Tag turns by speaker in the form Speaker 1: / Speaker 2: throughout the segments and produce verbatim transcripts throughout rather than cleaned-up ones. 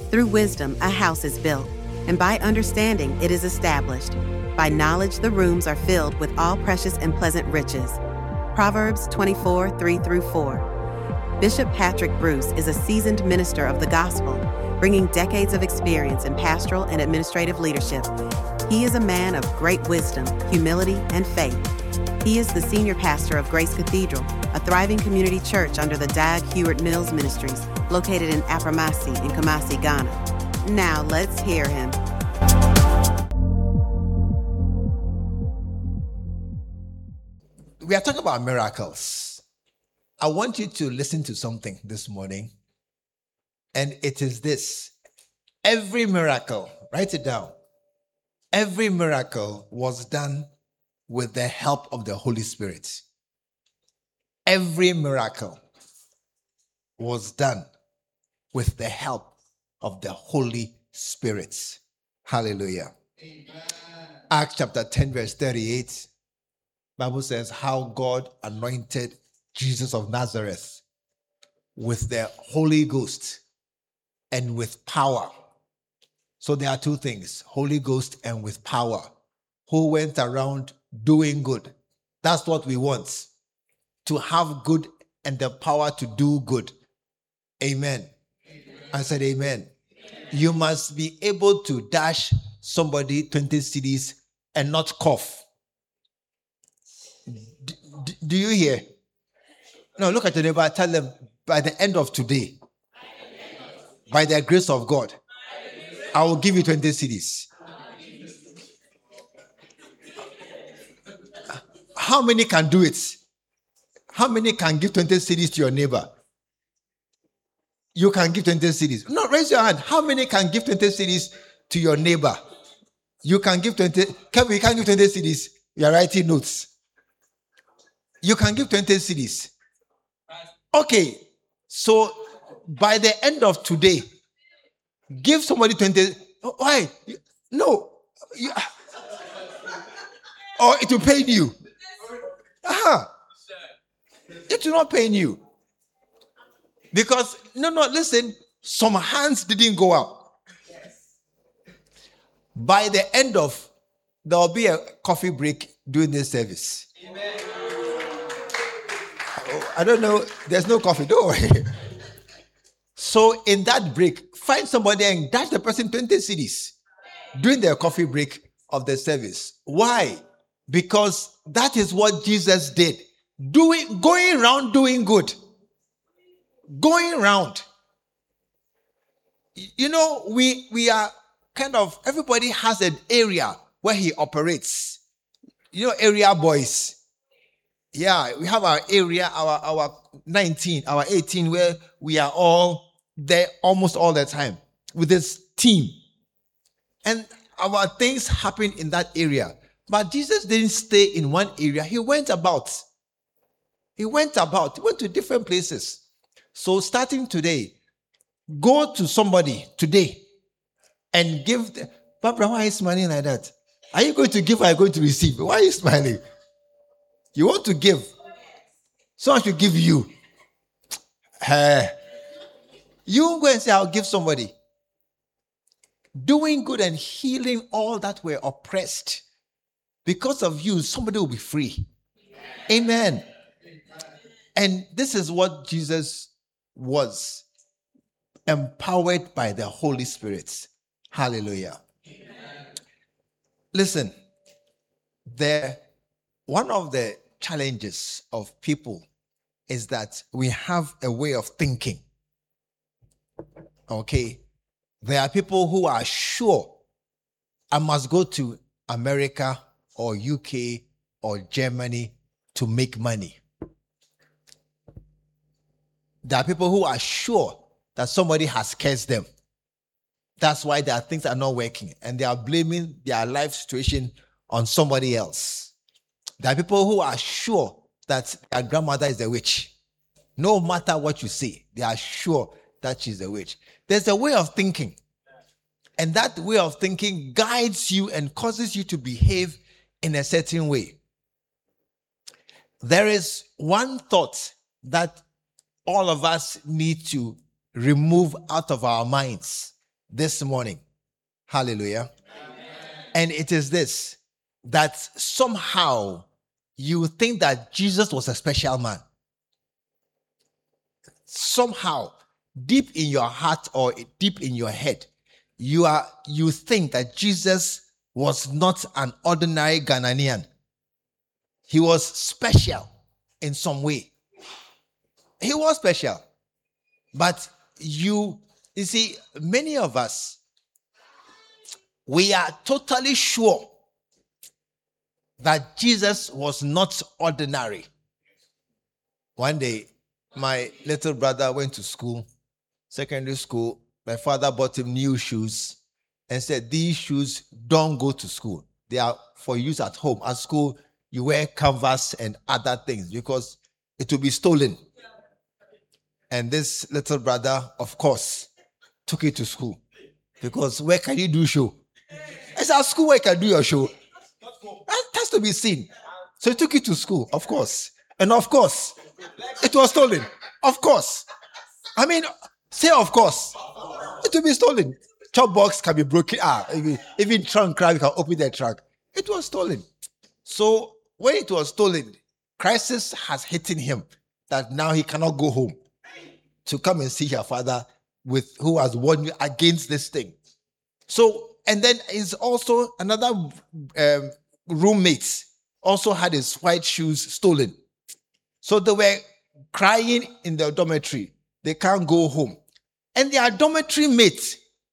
Speaker 1: Through wisdom, a house is built, and by understanding, it is established. By knowledge, the rooms are filled with all precious and pleasant riches. Proverbs twenty-four, three through four. Bishop Patrick Bruce is a seasoned minister of the gospel, bringing decades of experience in pastoral and administrative leadership. He is a man of great wisdom, humility, and faith. He is the senior pastor of Grace Cathedral, a thriving community church under the Dag Heward Mills Ministries, located in Apramasi in Kumasi, Ghana. Now let's hear him.
Speaker 2: We are talking about miracles. I want you to listen to something this morning, and it is this. Every miracle, write it down. Every miracle was done with the help of the Holy Spirit. Every miracle was done with the help of the Holy Spirit. Hallelujah. Amen. Acts chapter ten, verse thirty-eight. Bible says how God anointed Jesus of Nazareth with the Holy Ghost and with power. So there are two things, Holy Ghost and with power, who went around doing good. That's what we want, to have good and the power to do good. Amen. Amen. I said amen. Amen. You must be able to dash somebody twenty cedis and not cough. D- d- do you hear? No, look at your neighbor. Tell them, by the end of today, by the grace of God, I will give you twenty cedis. How many can do it? How many can give twenty cedis to your neighbor? You can give twenty cedis. No, raise your hand. How many can give twenty cedis to your neighbor? You can give twenty. Kevin, you can't give twenty cedis. You are writing notes. You can give twenty cedis. Okay, so by the end of today, give somebody twenty. Why? No. You, or it will pain you. Uh-huh. It will not pain you. Because, no, no, listen, some hands didn't go up. By the end of, there will be a coffee break during this service. Amen. I don't know, there's no coffee, don't worry. So in that break, find somebody and dash the person twenty cedis during the coffee break of the service. Why? Because that is what Jesus did. Doing, going around doing good. Going around. You know, we, we are kind of, everybody has an area where he operates. You know, area boys. Yeah, we have our area, our, our nineteen, our eighteen, where we are all there almost all the time with this team. And our things happen in that area. But Jesus didn't stay in one area. He went about. He went about. He went to different places. So starting today, go to somebody today and give them. Barbara, why are you smiling like that? Are you going to give or are you going to receive? Why are you smiling? You want to give. Someone should give you. Uh, you go and say, I'll give somebody. Doing good and healing all that were oppressed. Because of you, somebody will be free. Amen. Amen. And this is what Jesus was. Empowered by the Holy Spirit. Hallelujah. Amen. Listen, there, one of the challenges of people is that we have a way of thinking. Okay? There are people who are sure I must go to America or U K or Germany to make money. There are people who are sure that somebody has cursed them. That's why their things are not working. And they are blaming their life situation on somebody else. There are people who are sure that their grandmother is a witch. No matter what you say, they are sure that she's a witch. There's a way of thinking. And that way of thinking guides you and causes you to behave in a certain way. There is one thought that all of us need to remove out of our minds. this morning. Hallelujah. Amen. And it is this, that somehow you think that Jesus was a special man. Somehow, deep in your heart or deep in your head, you are you think that Jesus was not an ordinary Ghanaian. He was special in some way. He was special. But you, you see, many of us, we are totally sure that Jesus was not ordinary. One day, my little brother went to school, secondary school. My father bought him new shoes and said, these shoes don't go to school. They are for use at home. At school, you wear canvas and other things because it will be stolen. And this little brother, of course, took it to school. Because where can you do show? It's at school where you can do your show. That has to be seen. So he took it to school, of course. And of course, it was stolen. Of course. I mean, say of course. It will be stolen. Chop box can be broken. Ah, even, even trunk crack, you can open the trunk. It was stolen. So when it was stolen, crisis has hit him that now he cannot go home to come and see your father with who has warned you against this thing. So, and then is also another um, roommate also had his white shoes stolen. So they were crying in the dormitory. They can't go home. And their dormitory mate,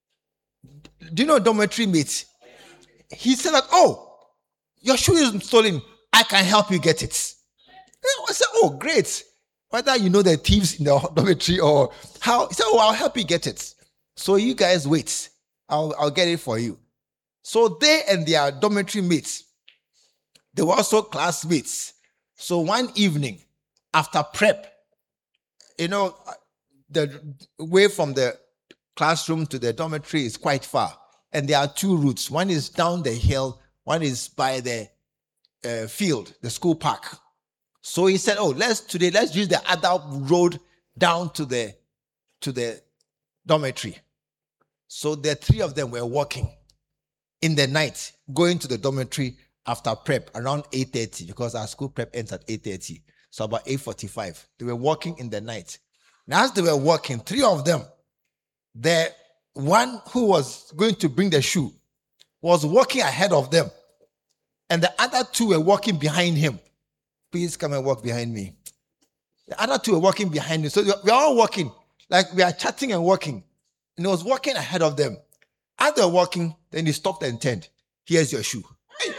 Speaker 2: do you know dormitory mate? He said that, oh, your shoe is stolen. I can help you get it. I said, oh, great. Whether you know the thieves in the dormitory or how. He said, oh, I'll help you get it. So you guys wait. I'll, I'll get it for you. So they and their dormitory mates, they were also classmates. So one evening, after prep, you know, the way from the classroom to the dormitory is quite far. And there are two routes. One is down the hill. One is by the uh, field, the school park. So he said, oh, let's today, let's use the other road down to the, to the dormitory. So the three of them were walking in the night, going to the dormitory after prep around eight thirty, because our school prep ends at eight thirty. So about eight forty-five. They were walking in the night. Now, as they were walking, three of them, the one who was going to bring the shoe was walking ahead of them. And the other two were walking behind him. Please come and walk behind me. The other two were walking behind him. So we are all walking, like we are chatting and walking. And he was walking ahead of them. As they were walking, then he stopped and turned. Here's your shoe.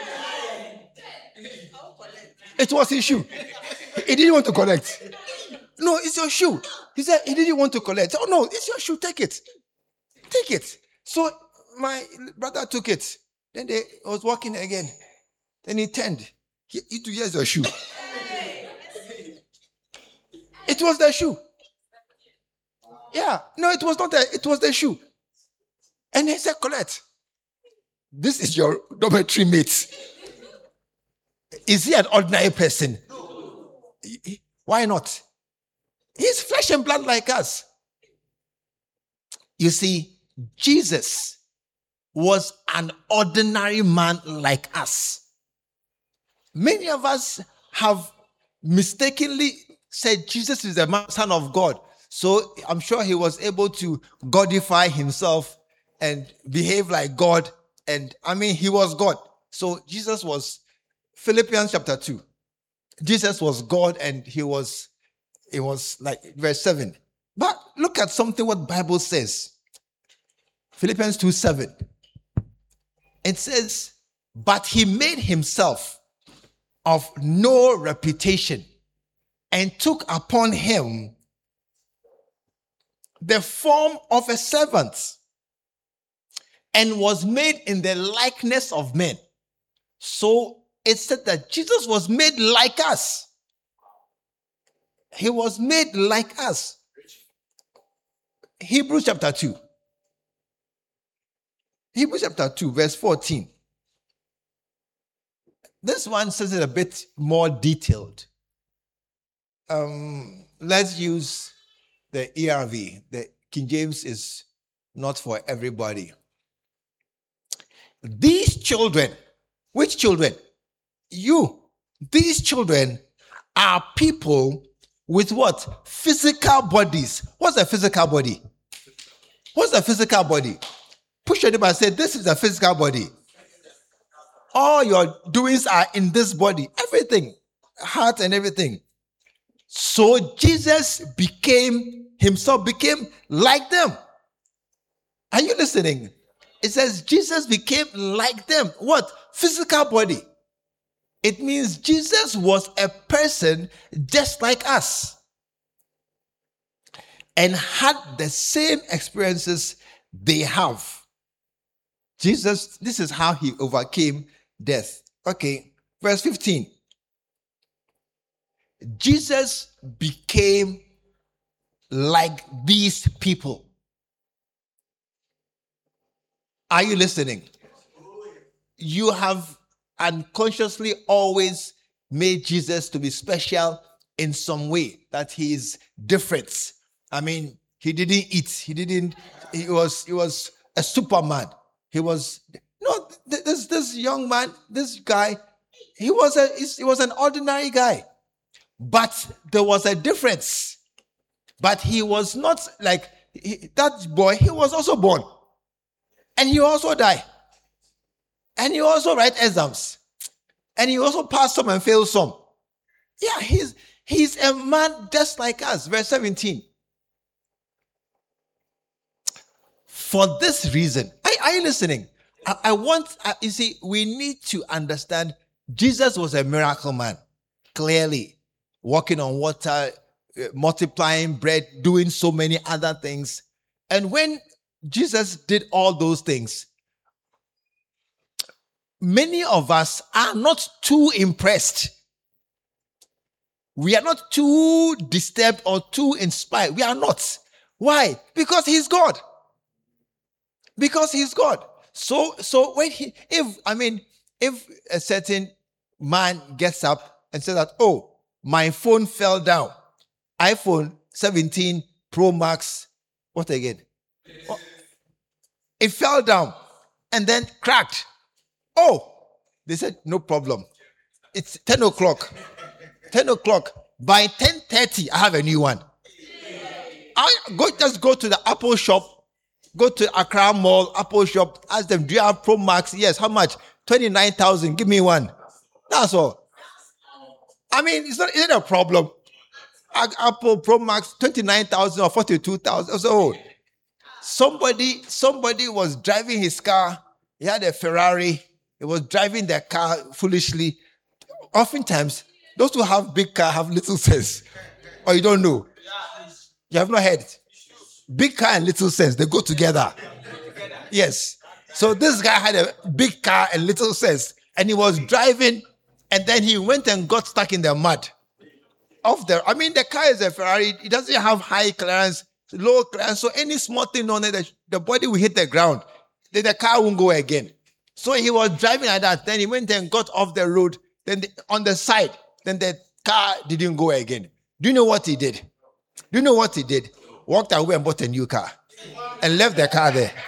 Speaker 2: It was his shoe. He didn't want to collect. No, it's your shoe. He said he didn't want to collect. Oh no, it's your shoe. Take it. Take it. So my brother took it. Then they was walking again. Then he turned. He, he took, here's your shoe. It was the shoe. Yeah. No, it was not the, it was the shoe. And he said, Colette, this is your dormitory mate. Is he an ordinary person? Why not? He's flesh and blood like us. You see, Jesus was an ordinary man like us. Many of us have mistakenly said Jesus is the Son of God. So I'm sure he was able to godify himself and behave like God. And I mean, he was God. So Jesus was, Philippians chapter two. Jesus was God and he was, it was like verse seven. But look at something what the Bible says. Philippians two seven. It says, but he made himself of no reputation and took upon him the form of a servant and was made in the likeness of men. So it said that Jesus was made like us. He was made like us. Hebrews chapter two. Hebrews chapter two, verse fourteen. This one says it a bit more detailed. Um, let's use the E R V. The King James is not for everybody. These children, which children? You. These children are people with what? Physical bodies. What's a physical body? What's a physical body? Push your neighbor and say, this is a physical body. All your doings are in this body. Everything. Heart and everything. So Jesus became, himself became like them. Are you listening? It says Jesus became like them. What? Physical body. It means Jesus was a person just like us and had the same experiences they have. Jesus, this is how he overcame death. Okay, verse fifteen. Jesus became like these people. Are you listening? You have unconsciously always made Jesus to be special in some way, that he is different. I mean, he didn't eat. He didn't, he was, he was a Superman. He was, no, this, this young man, this guy, he was a, he was an ordinary guy. But there was a difference. But he was not like, he, that boy, he was also born. And he also died. And he also write exams. And he also passed some and failed some. Yeah, he's he's a man just like us. Verse seventeen. For this reason, are, are you listening? I, I want, uh, you see, we need to understand Jesus was a miracle man. Clearly. Walking on water, uh, multiplying bread, doing so many other things. And when Jesus did all those things, many of us are not too impressed. We are not too disturbed or too inspired. We are not. Why? Because he's God. Because he's God. So, so when he, if, I mean, if a certain man gets up and says that, oh, my phone fell down, iPhone seventeen Pro Max, what again? Oh, it fell down and then cracked. Oh, they said, no problem. It's ten o'clock. ten o'clock. By ten thirty, I have a new one. I go just go to the Apple shop, go to Accra Mall, Apple shop, ask them, do you have Pro Max? Yes, how much? twenty-nine thousand. Give me one. That's all. I mean, it's not, isn't it a problem? Apple Pro Max, twenty-nine thousand or forty-two thousand. So somebody, somebody was driving his car. He had a Ferrari. He was driving their car foolishly. Oftentimes, those who have big car have little sense. Or you don't know. You have not heard it. Big car and little sense, they go together. Yes. So this guy had a big car and little sense. And he was driving, and then he went and got stuck in the mud. Off there. I mean, the car is a Ferrari. It doesn't have high clearance, low clearance. So any small thing on it, the, the body will hit the ground. Then the car won't go again. So he was driving like that. Then he went and got off the road. Then the, on the side, then the car didn't go again. Do you know what he did? Do you know what he did? Walked away and bought a new car. And left the car there.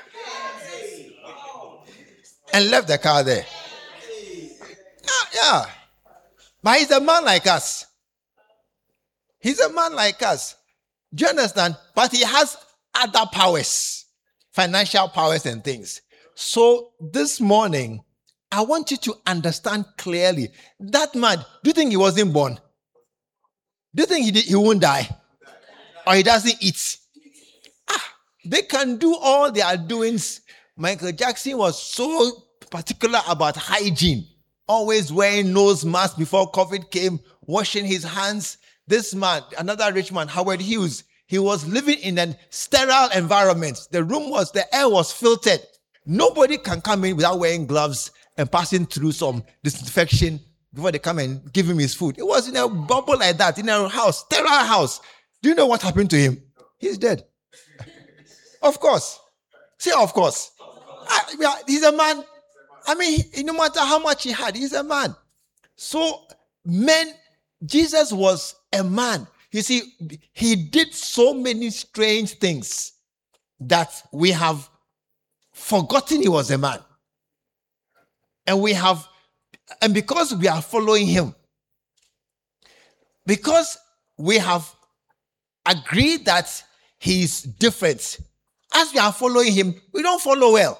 Speaker 2: And left the car there. Yeah, yeah. But he's a man like us. He's a man like us. Do you understand? But he has other powers. Financial powers and things. So this morning, I want you to understand clearly. That man, do you think he wasn't born? Do you think he, did, he won't die? Or he doesn't eat? Ah, they can do all their doings. Michael Jackson was so particular about hygiene. Always wearing nose mask before COVID came, washing his hands. This man, another rich man, Howard Hughes, he was living in a sterile environment. The room was, the air was filtered. Nobody can come in without wearing gloves and passing through some disinfection before they come and give him his food. It was in a bubble like that, in a house, sterile house. Do you know what happened to him? He's dead. Of course. Say, of course. I, he's a man. I mean, no matter how much he had, he's a man. So, men, Jesus was a man. You see, he did so many strange things. that we have forgotten he was a man. And we have, and because we are following him, because we have agreed that he is different, as we are following him, we don't follow well.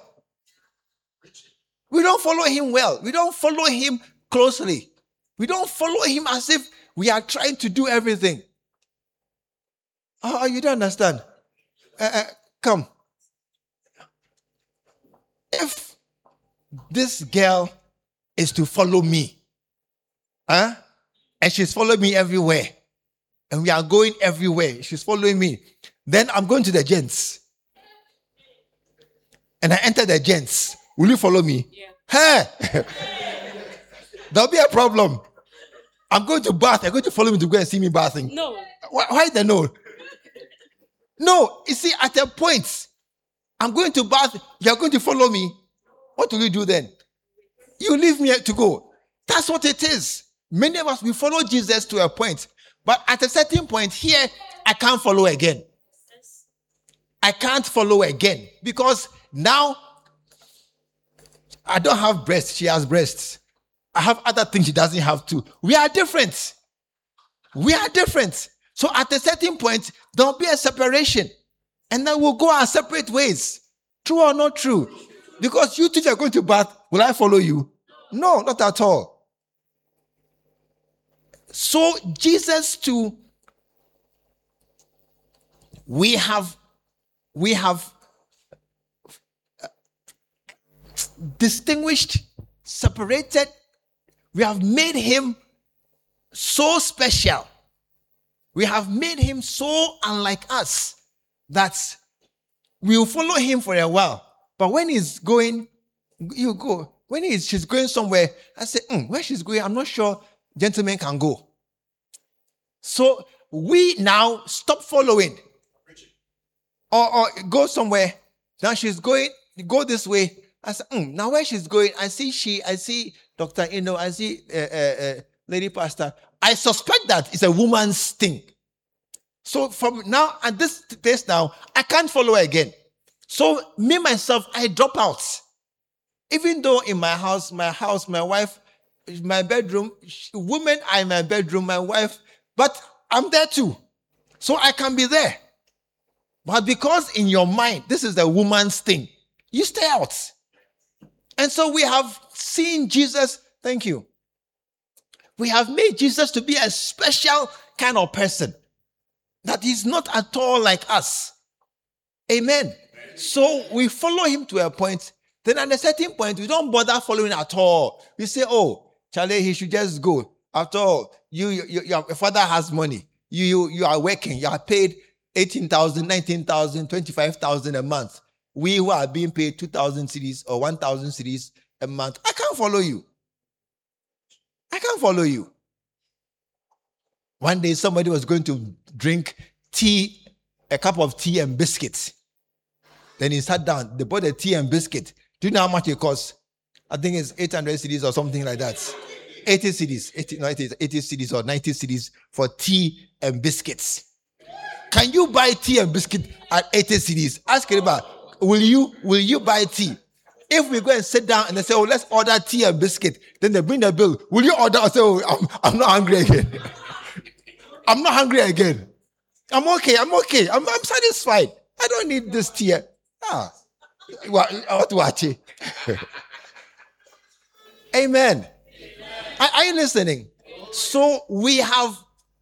Speaker 2: We don't follow him well. We don't follow him closely. We don't follow him as if we are trying to do everything. Oh, you don't understand. Uh, uh, come. If this girl is to follow me, huh? And she's following me everywhere, and we are going everywhere, she's following me, then I'm going to the gents. And I enter the gents. Will you follow me? Yeah. Hey! There'll be a problem. I'm going to bath. You're going to follow me to go and see me bathing.
Speaker 3: No.
Speaker 2: Why, why the no? No. You see, at a point, I'm going to bath. You're going to follow me. What will you do then? You leave me to go. That's what it is. Many of us, we follow Jesus to a point. But at a certain point here, I can't follow again. I can't follow again. Because now, I don't have breasts. She has breasts. I have other things she doesn't have too. We are different. We are different. So at a certain point, there'll be a separation. And then we'll go our separate ways. True or not true? Because you two are going to bath. Will I follow you? No, not at all. So Jesus too, we have, we have distinguished, separated. We have made him so special. We have made him so unlike us that we will follow him for a while. But when he's going, you go. When he's, she's going somewhere, I say, mm, where she's going, I'm not sure gentlemen can go. So we now stop following. Or, or go somewhere. Now she's going, go this way. I say, mm, now where she's going, I see she, I see Doctor Ino, I see uh, uh, uh, Lady Pastor. I suspect that it's a woman's thing. So from now, at this place now, I can't follow her again. So me, myself, I drop out. Even though in my house, my house, my wife, my bedroom, women are in my bedroom, my wife, but I'm there too. So I can be there. But because in your mind, this is a woman's thing, you stay out. And so we have seen Jesus, thank you. We have made Jesus to be a special kind of person. That he's not at all like us. Amen. Amen. So we follow him to a point. Then at a certain point, we don't bother following at all. We say, oh, Charlie, he should just go. After all, you, you, your father has money. You, you, you are working. You are paid eighteen thousand, nineteen thousand, twenty-five thousand a month. We who are being paid two thousand cedis or one thousand cedis a month, I can't follow you. I can't follow you. One day somebody was going to drink tea, a cup of tea and biscuits. Then he sat down. They bought the tea and biscuit. Do you know how much it costs? I think it's eight hundred cedis or something like that. eighty cedis. eighty, no, eighty, eighty cedis or ninety cedis for tea and biscuits. Can you buy tea and biscuit at eighty cedis? Ask Keriba, will you, will you buy tea? If we go and sit down and they say, oh, let's order tea and biscuit, then they bring the bill. Will you order? I say, oh, I'm, I'm not hungry again. I'm not hungry again. I'm okay. I'm okay. I'm, I'm satisfied. I don't need this tea. Ah, what, what, what? Amen. Are, are you listening? So we have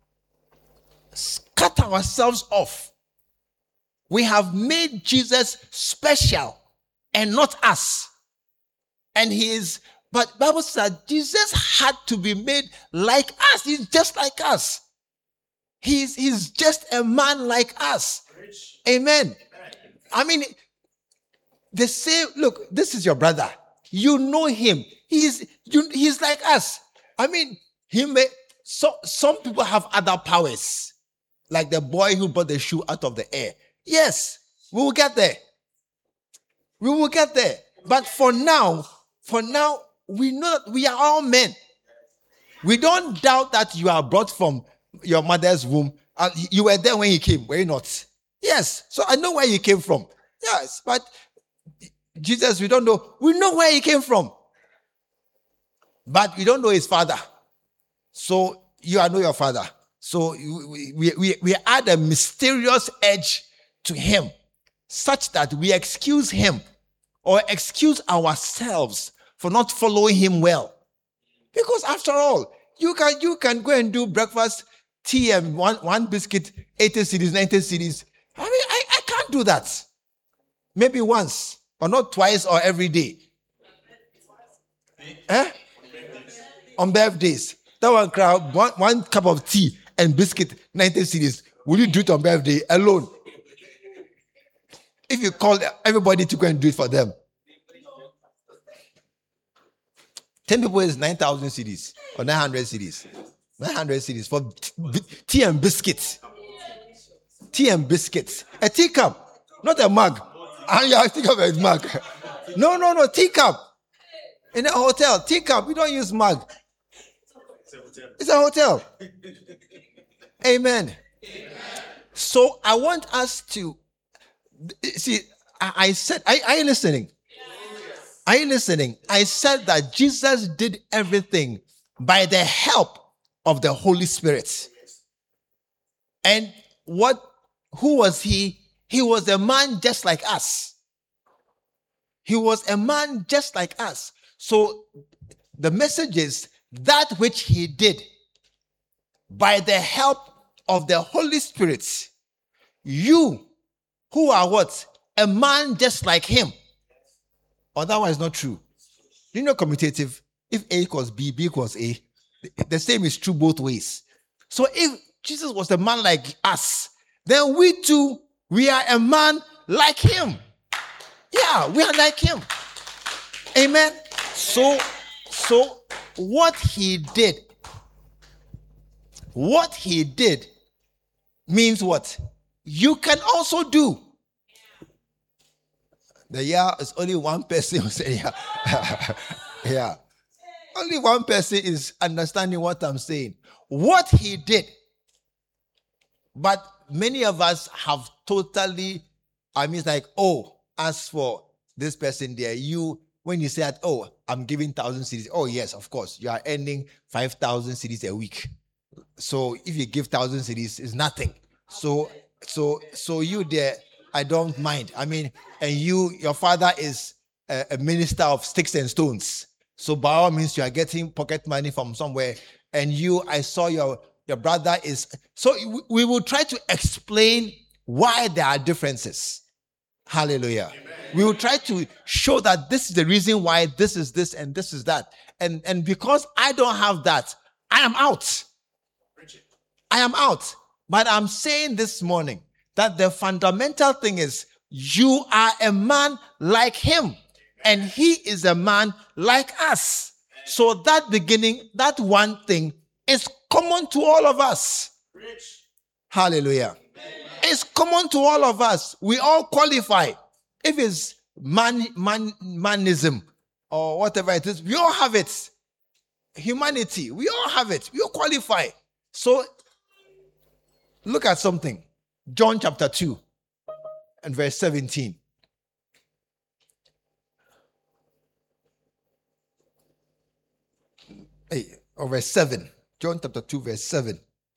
Speaker 2: cut ourselves off. We have made Jesus special and not us. And he is, but Bible says Jesus had to be made like us. He's just like us. He's, he's just a man like us. Amen. I mean, they say, look, this is your brother. You know him. He's, you, he's like us. I mean, he may, so, some people have other powers. Like the boy who brought the shoe out of the air. Yes, we will get there. We will get there. But for now, for now, we know that we are all men. We don't doubt that you are brought from your mother's womb. Uh, you were there when he came, were you not? Yes. So I know where you came from. Yes, but Jesus, we don't know. We know where he came from. But we don't know his father. So you are know your father. So we, we, we, we add a mysterious edge to him such that we excuse him or excuse ourselves for not following him well. Because after all, you can you can go and do breakfast, tea, and one, one biscuit, eighty cedis, ninety cedis. I mean, I, I can't do that. Maybe once, but not twice or every day. Eh? On birthdays. That one crowd, one, one cup of tea and biscuit, ninety cedis. Will you do it on birthday alone? If you call everybody to go and do it for them. ten people is nine thousand cedis or nine hundred cedis. nine hundred cedis for tea and biscuits. Tea and biscuits. A teacup, not a mug. I think of a mug. No, no, no, teacup. In a hotel, teacup. We don't use mug. It's a hotel. Amen. Amen. So I want us to see. I, I said, are, are you listening? Yes. Are you listening? I said that Jesus did everything by the help of the Holy Spirit. And what? Who was he? He was a man just like us. He was a man just like us. So the message is that which he did by the help of the Holy Spirit. You who are what? A man just like him. Otherwise not true. You know commutative. If A equals B, B equals A. The same is true both ways. So if Jesus was a man like us, then we too, we are a man like him. Yeah, we are like him. Amen. So, so what he did, what he did means what? You can also do. The yeah is only one person who said yeah. Yeah. Only one person is understanding what I'm saying. What he did. But many of us have totally, I mean, it's like, oh, as for this person there, you, when you said, oh, I'm giving one thousand cedis. Oh, yes, of course. You are earning five thousand cedis a week. So if you give one thousand cedis, it's nothing. So, so, so you there, I don't mind. I mean, and you, your father is a, a minister of sticks and stones. So by all means, you are getting pocket money from somewhere. And you, I saw your, your brother is... So we will try to explain why there are differences. Hallelujah. Amen. We will try to show that this is the reason why this is this and this is that. And, and because I don't have that, I am out. I am out. But I'm saying this morning that the fundamental thing is you are a man like him. And he is a man like us. So that beginning, that one thing is common to all of us. Rich. Hallelujah. Amen. It's common to all of us. We all qualify. If it's man, man, manism or whatever it is, we all have it. Humanity, we all have it. We all qualify. So look at something. John chapter two and verse seventeen. Hey, or verse seven. John chapter two, verse seven.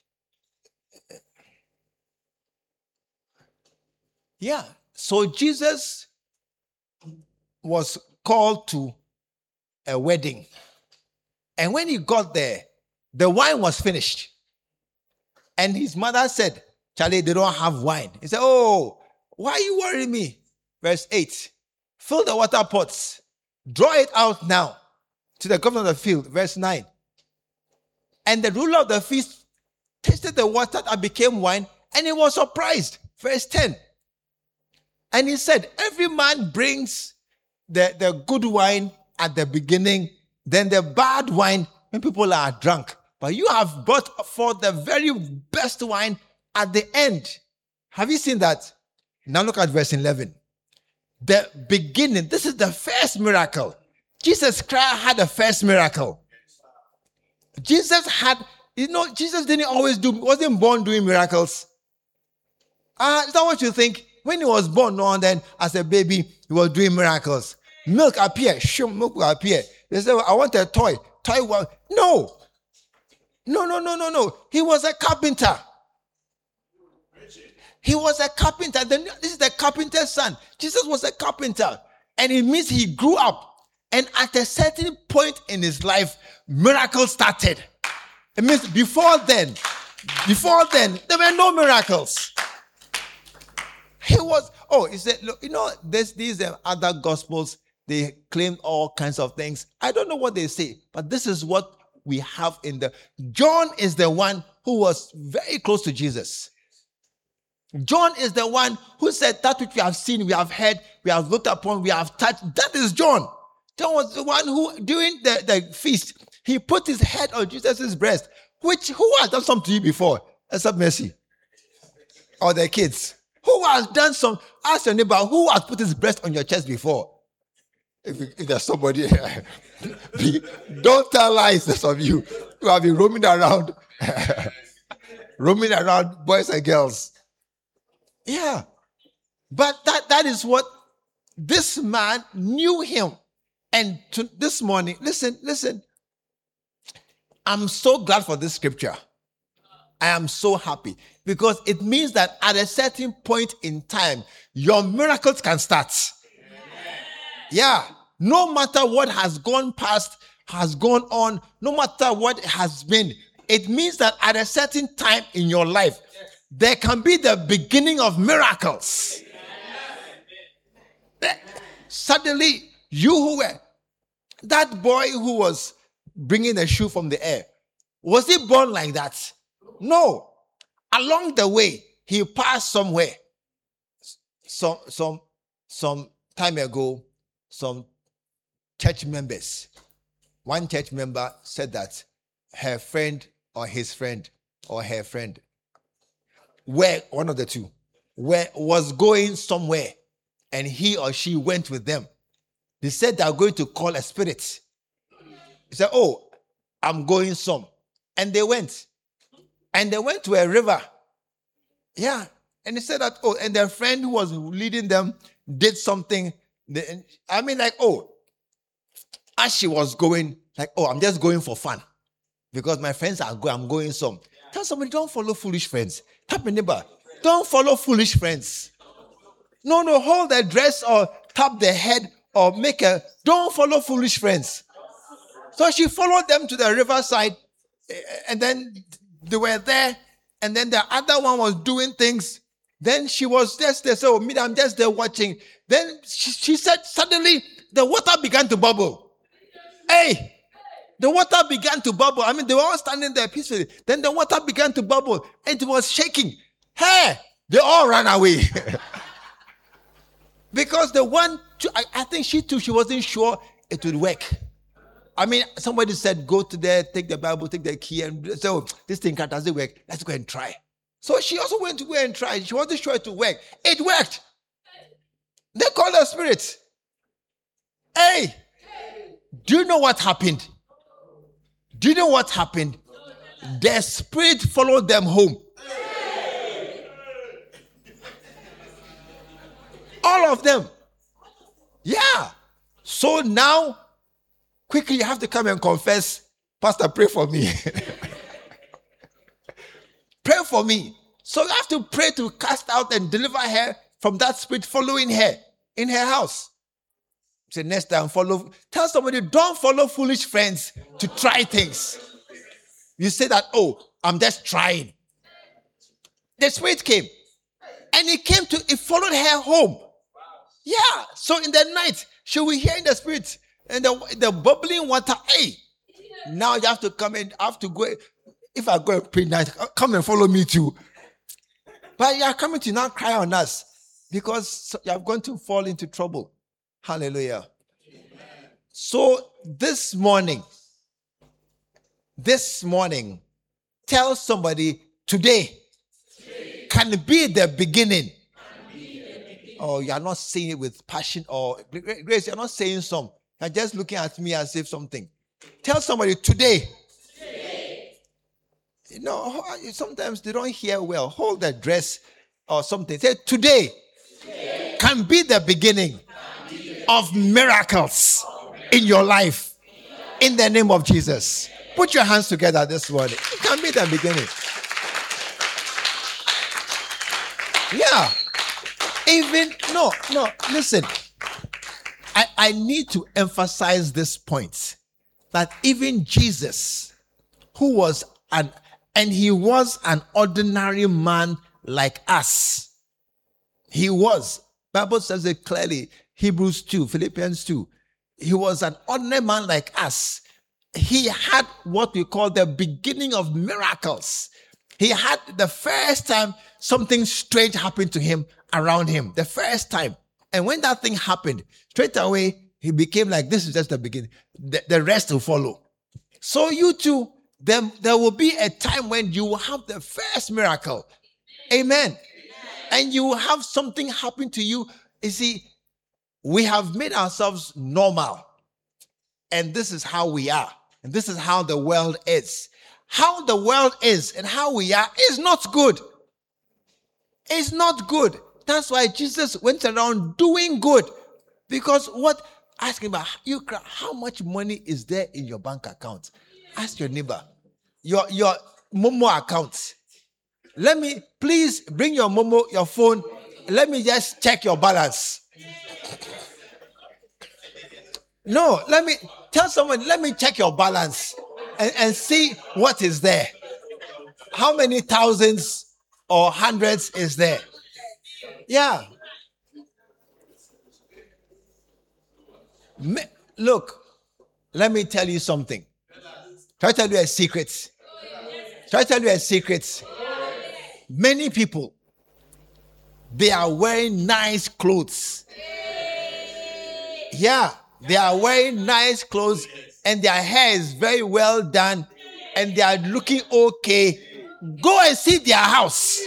Speaker 2: Yeah. So Jesus was called to a wedding. And when he got there, the wine was finished. And his mother said, Charlie, they don't have wine. He said, oh, why are you worrying me? Verse eight. Fill the water pots. Draw it out now to the governor of the field. Verse nine. And the ruler of the feast tasted the water that became wine, and he was surprised. Verse ten. And he said, every man brings the, the good wine at the beginning, then the bad wine when people are drunk. But you have brought forth the very best wine at the end. Have you seen that? Now look at verse eleven. The beginning, this is the first miracle. Jesus Christ had the first miracle. Jesus had, you know, Jesus didn't always do, wasn't born doing miracles. Uh, is that what you think? When he was born, no, and then as a baby, he was doing miracles. Milk appeared, sure, milk will appear. They said, I want a toy. Toy was no. No, no, no, no, no. He was a carpenter. He was a carpenter. Then this is the carpenter's son. Jesus was a carpenter. And it means he grew up. And at a certain point in his life, miracles started. It means before then, before then, there were no miracles. He was, oh, he said, look, you know, there's these uh, other gospels, they claim all kinds of things. I don't know what they say, but this is what we have in the, John is the one who was very close to Jesus. John is the one who said that which we have seen, we have heard, we have looked upon, we have touched. That is John. John was the one who, during the, the feast, he put his head on Jesus' breast, which, who has done something to you before? Except Mercy. Or the kids. Who has done some, ask your neighbor, who has put his breast on your chest before? If, if there's somebody, be, don't tell lies, some of you. You have been roaming around, roaming around boys and girls. Yeah. But that, that is what this man knew him. And to this morning, listen, listen. I'm so glad for this scripture. I am so happy because it means that at a certain point in time, your miracles can start. Yeah. No matter what has gone past, has gone on, no matter what has been, it means that at a certain time in your life, there can be the beginning of miracles. Suddenly, you who were, that boy who was bringing a shoe from the air, was he born like that? No. Along the way, he passed somewhere. Some, some, some time ago, some church members, one church member said that her friend or his friend or her friend, where one of the two, where was going somewhere, and he or she went with them. They said they are going to call a spirit. He said, oh, I'm going some. And they went. And they went to a river. Yeah. And he said that, oh, and their friend who was leading them did something. They, I mean, like, oh, as she was going, like, oh, I'm just going for fun. Because my friends are going, I'm going some. Tell somebody, don't follow foolish friends. Tap your neighbor. Don't follow foolish friends. No, no, hold their dress or tap their head or make a, don't follow foolish friends. So she followed them to the riverside, and then they were there, and then the other one was doing things. Then she was just there, so me, I'm just there watching. Then she, she said, suddenly the water began to bubble. Hey, the water began to bubble. I mean, they were all standing there peacefully. Then the water began to bubble, and it was shaking. Hey, they all ran away. Because the one, I, I think she too, she wasn't sure it would work. I mean, somebody said, go to there, take the Bible, take the key, and say, oh, this thing can't doesn't work. Let's go and try. So she also went to go and try. She wasn't sure it would work. It worked. They called the spirit. Hey, do you know what happened? Do you know what happened? The spirit followed them home. All of them. Yeah. So now, quickly, you have to come and confess, Pastor, pray for me. Pray for me. So you have to pray to cast out and deliver her from that spirit following her in her house. Say, next time, follow. Tell somebody, don't follow foolish friends to try things. You say that, oh, I'm just trying. The spirit came. And it came to, it followed her home. Yeah. So in the night, she will hear in the spirit and the, the bubbling water. Hey, now you have to come and have to go. If I go and pray night, come and follow me too. But you are coming to now cry on us because you are going to fall into trouble. Hallelujah. Amen. So this morning, this morning, tell somebody today, today. Can be the beginning. Oh, you are not saying it with passion or grace. You are not saying some. You are just looking at me as if something. Tell somebody today. Today. You know, sometimes they don't hear well. Hold their dress or something. Say today. Today. can be the beginning of miracles in your life. In the name of Jesus. Put your hands together this morning. It can be the beginning. Yeah. Even, no, no, listen. I, I need to emphasize this point. That even Jesus, who was an, and he was an ordinary man like us. He was. Bible says it clearly. Hebrews two, Philippians two. He was an ordinary man like us. He had what we call the beginning of miracles. He had the first time something strange happened to him around him. The first time. And when that thing happened, straight away, he became like, this is just the beginning. The, the rest will follow. So you too, there, there will be a time when you will have the first miracle. Amen. Amen. And you will have something happen to you. You see, we have made ourselves normal. And this is how we are. And this is how the world is. How the world is and how we are is not good. It's not good. That's why Jesus went around doing good. Because what? Ask him about you. How much money is there in your bank account? Ask your neighbor. Your your Momo account. Let me please bring your Momo, your phone. Let me just check your balance. No, let me tell someone. Let me check your balance and, and see what is there. How many thousands or hundreds is there? Yeah. Look, let me tell you something. Try to tell you a secret. Try to tell you a secret. Many people, they are wearing nice clothes. Yeah, they are wearing nice clothes and their hair is very well done and they are looking okay. Go and see their house.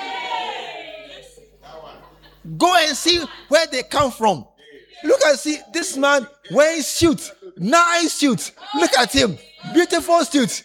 Speaker 2: Go and see where they come from. Look and see this man wearing suit, nice suit. Look at him, beautiful suit.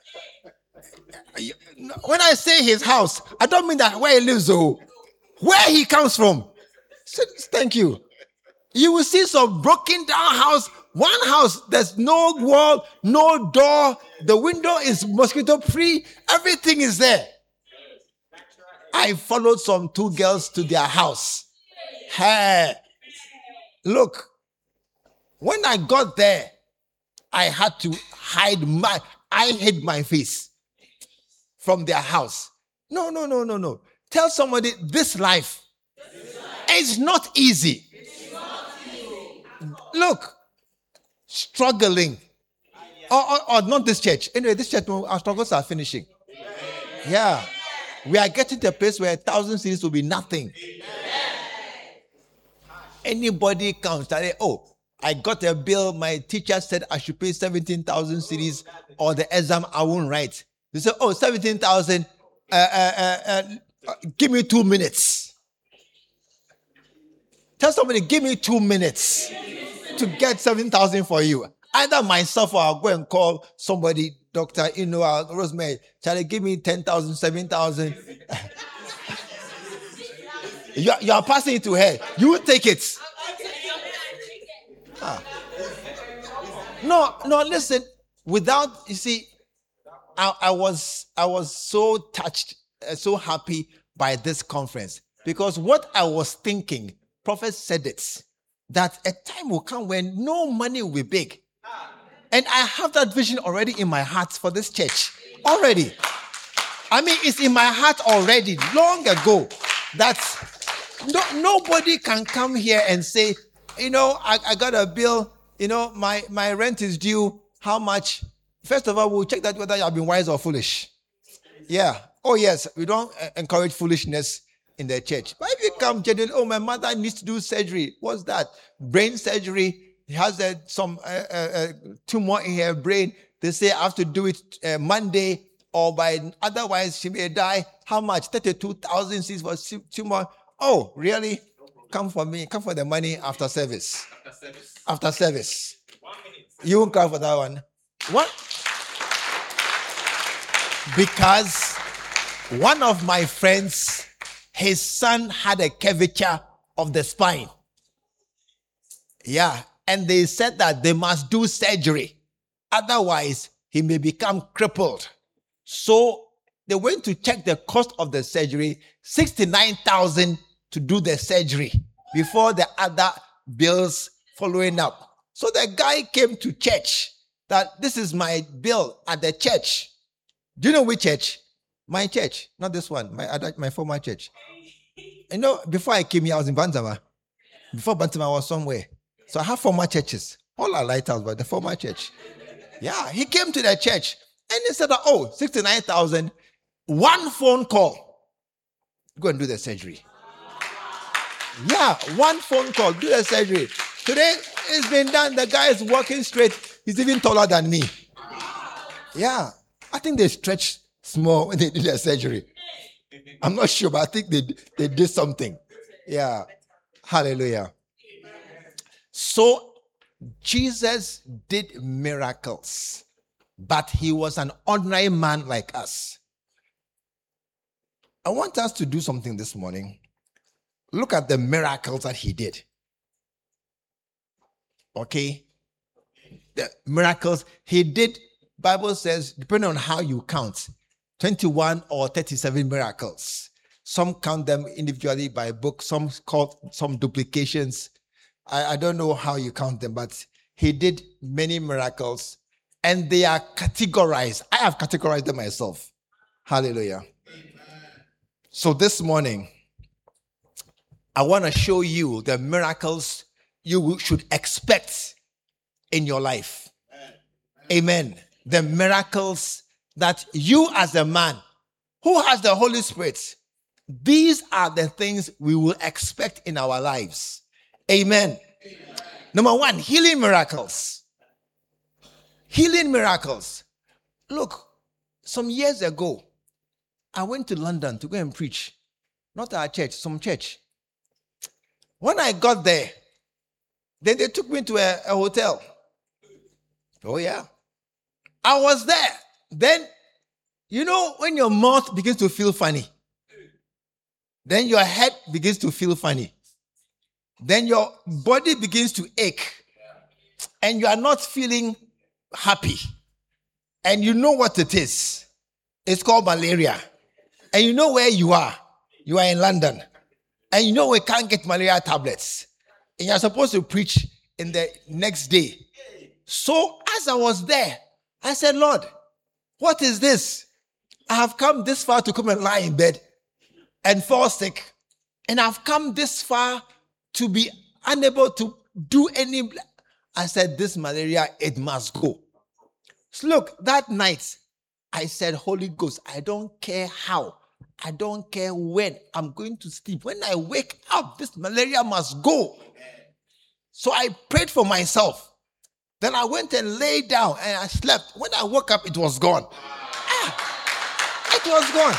Speaker 2: When I say his house, I don't mean that where he lives, though. Where he comes from. Thank you. You will see some broken down house. One house, there's no wall, no door. The window is mosquito free. Everything is there. I followed some two girls to their house. Hey. Look, when I got there, I had to hide my, I hid my face from their house. No, no, no, no, no. Tell somebody this life, this life. Is not easy. It's not easy. Look, struggling. Or, or, or not this church. Anyway, this church, our struggles are finishing. Yeah. We are getting to a place where a thousand cities will be nothing. Anybody comes, say, oh, I got a bill. My teacher said I should pay seventeen thousand cities or the exam I won't write. They say, oh, seventeen thousand, uh, uh, uh, uh, give me two minutes. Tell somebody, give me two minutes to get seven thousand for you. Either myself or I'll go and call somebody, Doctor Inoa, Rosemary. Shall I give me ten thousand, seven thousand? You are, you are passing it to her. You take it. Ah. No, no, listen. Without, you see, I, I was I was so touched, uh, so happy by this conference. Because what I was thinking, Prophet said it, that a time will come when no money will be big. And I have that vision already in my heart for this church. Already. I mean, it's in my heart already, long ago, that no, nobody can come here and say, you know, I, I got a bill, you know, my, my rent is due, how much? First of all, we'll check that whether you have been wise or foolish. Yeah. Oh, yes, we don't uh, encourage foolishness in the church. But if you come, generally, oh, my mother needs to do surgery. What's that? Brain surgery. He has uh, some uh, uh, tumor in her brain. They say I have to do it uh, Monday or by, otherwise she may die. How much? thirty-two thousand cedis for tumor. Oh, really? Come for me. Come for the money after service. After service. After service. One minute. You won't cry for that one. What? Because one of my friends, his son had a curvature of the spine. Yeah. And they said that they must do surgery. Otherwise, he may become crippled. So they went to check the cost of the surgery, sixty-nine thousand to do the surgery before the other bills following up. So the guy came to church that this is my bill at the church. Do you know which church? My church, not this one, my other, my former church. You know, before I came here, I was in Bantama. Before Bantama, I was somewhere. So I have former churches. All are lighthouse, but the former church. Yeah, he came to the church and he said, oh, sixty-nine thousand, one phone call. Go and do the surgery. Yeah, one phone call, do the surgery. Today, it's been done. The guy is walking straight. He's even taller than me. Yeah, I think they stretched small when they did the surgery. I'm not sure, but I think they, they did something. Yeah, hallelujah. So, Jesus did miracles, but he was an ordinary man like us. I want us to do something this morning. Look at the miracles that he did. Okay? The miracles he did, Bible says, depending on how you count, twenty-one or thirty-seven miracles. Some count them individually by book, some call some duplications. I, I don't know how you count them, but he did many miracles and they are categorized. I have categorized them myself. Hallelujah. So this morning, I want to show you the miracles you should expect in your life. Amen. The miracles that you as a man who has the Holy Spirit, these are the things we will expect in our lives. Amen. Amen. Number one, healing miracles. Healing miracles. Look, some years ago, I went to London to go and preach. Not our church, some church. When I got there, then they took me to a, a hotel. Oh, yeah. I was there. Then, you know, when your mouth begins to feel funny, then your head begins to feel funny. Then your body begins to ache. And you are not feeling happy. And you know what it is. It's called malaria. And you know where you are. You are in London. And you know we can't get malaria tablets. And you're supposed to preach in the next day. So as I was there, I said, Lord, what is this? I have come this far to come and lie in bed and fall sick. And I've come this far to be unable to do any. I said, this malaria, it must go. So look, that night, I said, Holy Ghost, I don't care how. I don't care when. I'm going to sleep. When I wake up, this malaria must go. So I prayed for myself. Then I went and lay down and I slept. When I woke up, it was gone. Ah, it was gone.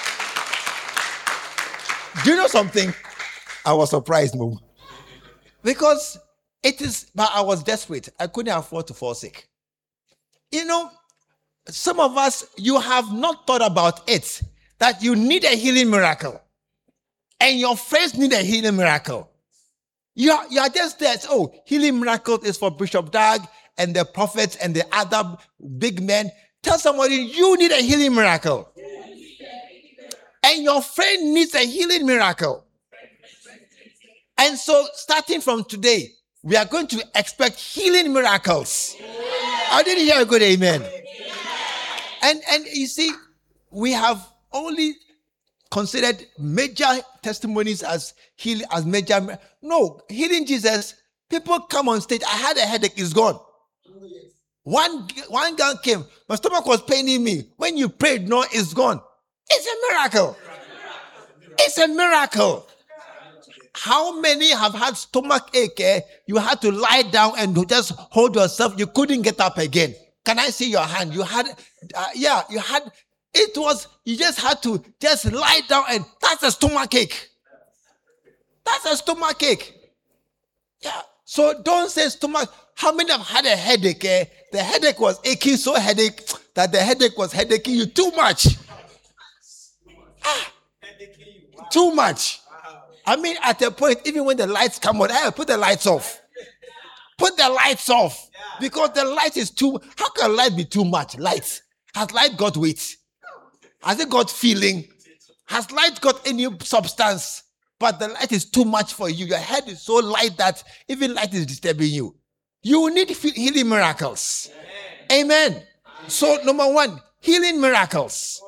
Speaker 2: Do you know something? I was surprised, Mom. Because it is, but I was desperate. I couldn't afford to fall sick. You know, some of us, you have not thought about it, that you need a healing miracle. And your friends need a healing miracle. You are, you are just there. Oh, healing miracle is for Bishop Dag and the prophets and the other big men. Tell somebody you need a healing miracle. And your friend needs a healing miracle. And so starting from today, we are going to expect healing miracles. I didn't hear a good amen. And, and you see, we have only considered major testimonies as healing, as major. No, healing Jesus, people come on stage. I had a headache, it's gone. One, one girl came, my stomach was paining me. When you prayed, no, it's gone. It's a miracle. It's a miracle. How many have had stomach ache? Eh? You had to lie down and just hold yourself. You couldn't get up again. Can I see your hand? You had, uh, yeah, you had, it was, you just had to just lie down and that's a stomach ache. That's a stomach ache. Yeah. So don't say stomach. How many have had a headache? Eh? The headache was aching so headache that the headache was headaching you too much. Ah, too much. I mean, at a point, even when the lights come on, hey, put the lights off. Put the lights off. Because the light is too, how can light be too much? Light. Has light got weight? Has it got feeling? Has light got any substance? But the light is too much for you. Your head is so light that even light is disturbing you. You need healing miracles. Amen. Amen. So, number one, healing miracles.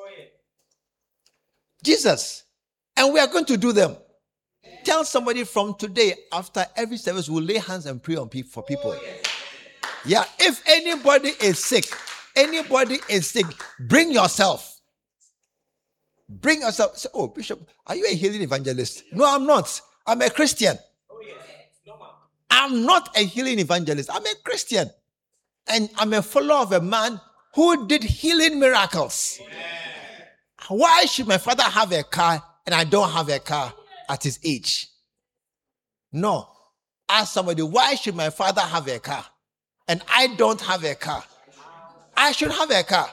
Speaker 2: Jesus. And we are going to do them. Tell somebody from today, after every service, we'll lay hands and pray on people for people. Yeah, if anybody is sick, anybody is sick, bring yourself. Bring yourself. Say, oh, Bishop, are you a healing evangelist? No, I'm not. I'm a Christian. I'm not a healing evangelist. I'm a Christian. And I'm a follower of a man who did healing miracles. Why should my father have a car and I don't have a car at his age? No. Ask somebody, why should my father have a car and I don't have a car? I should have a car.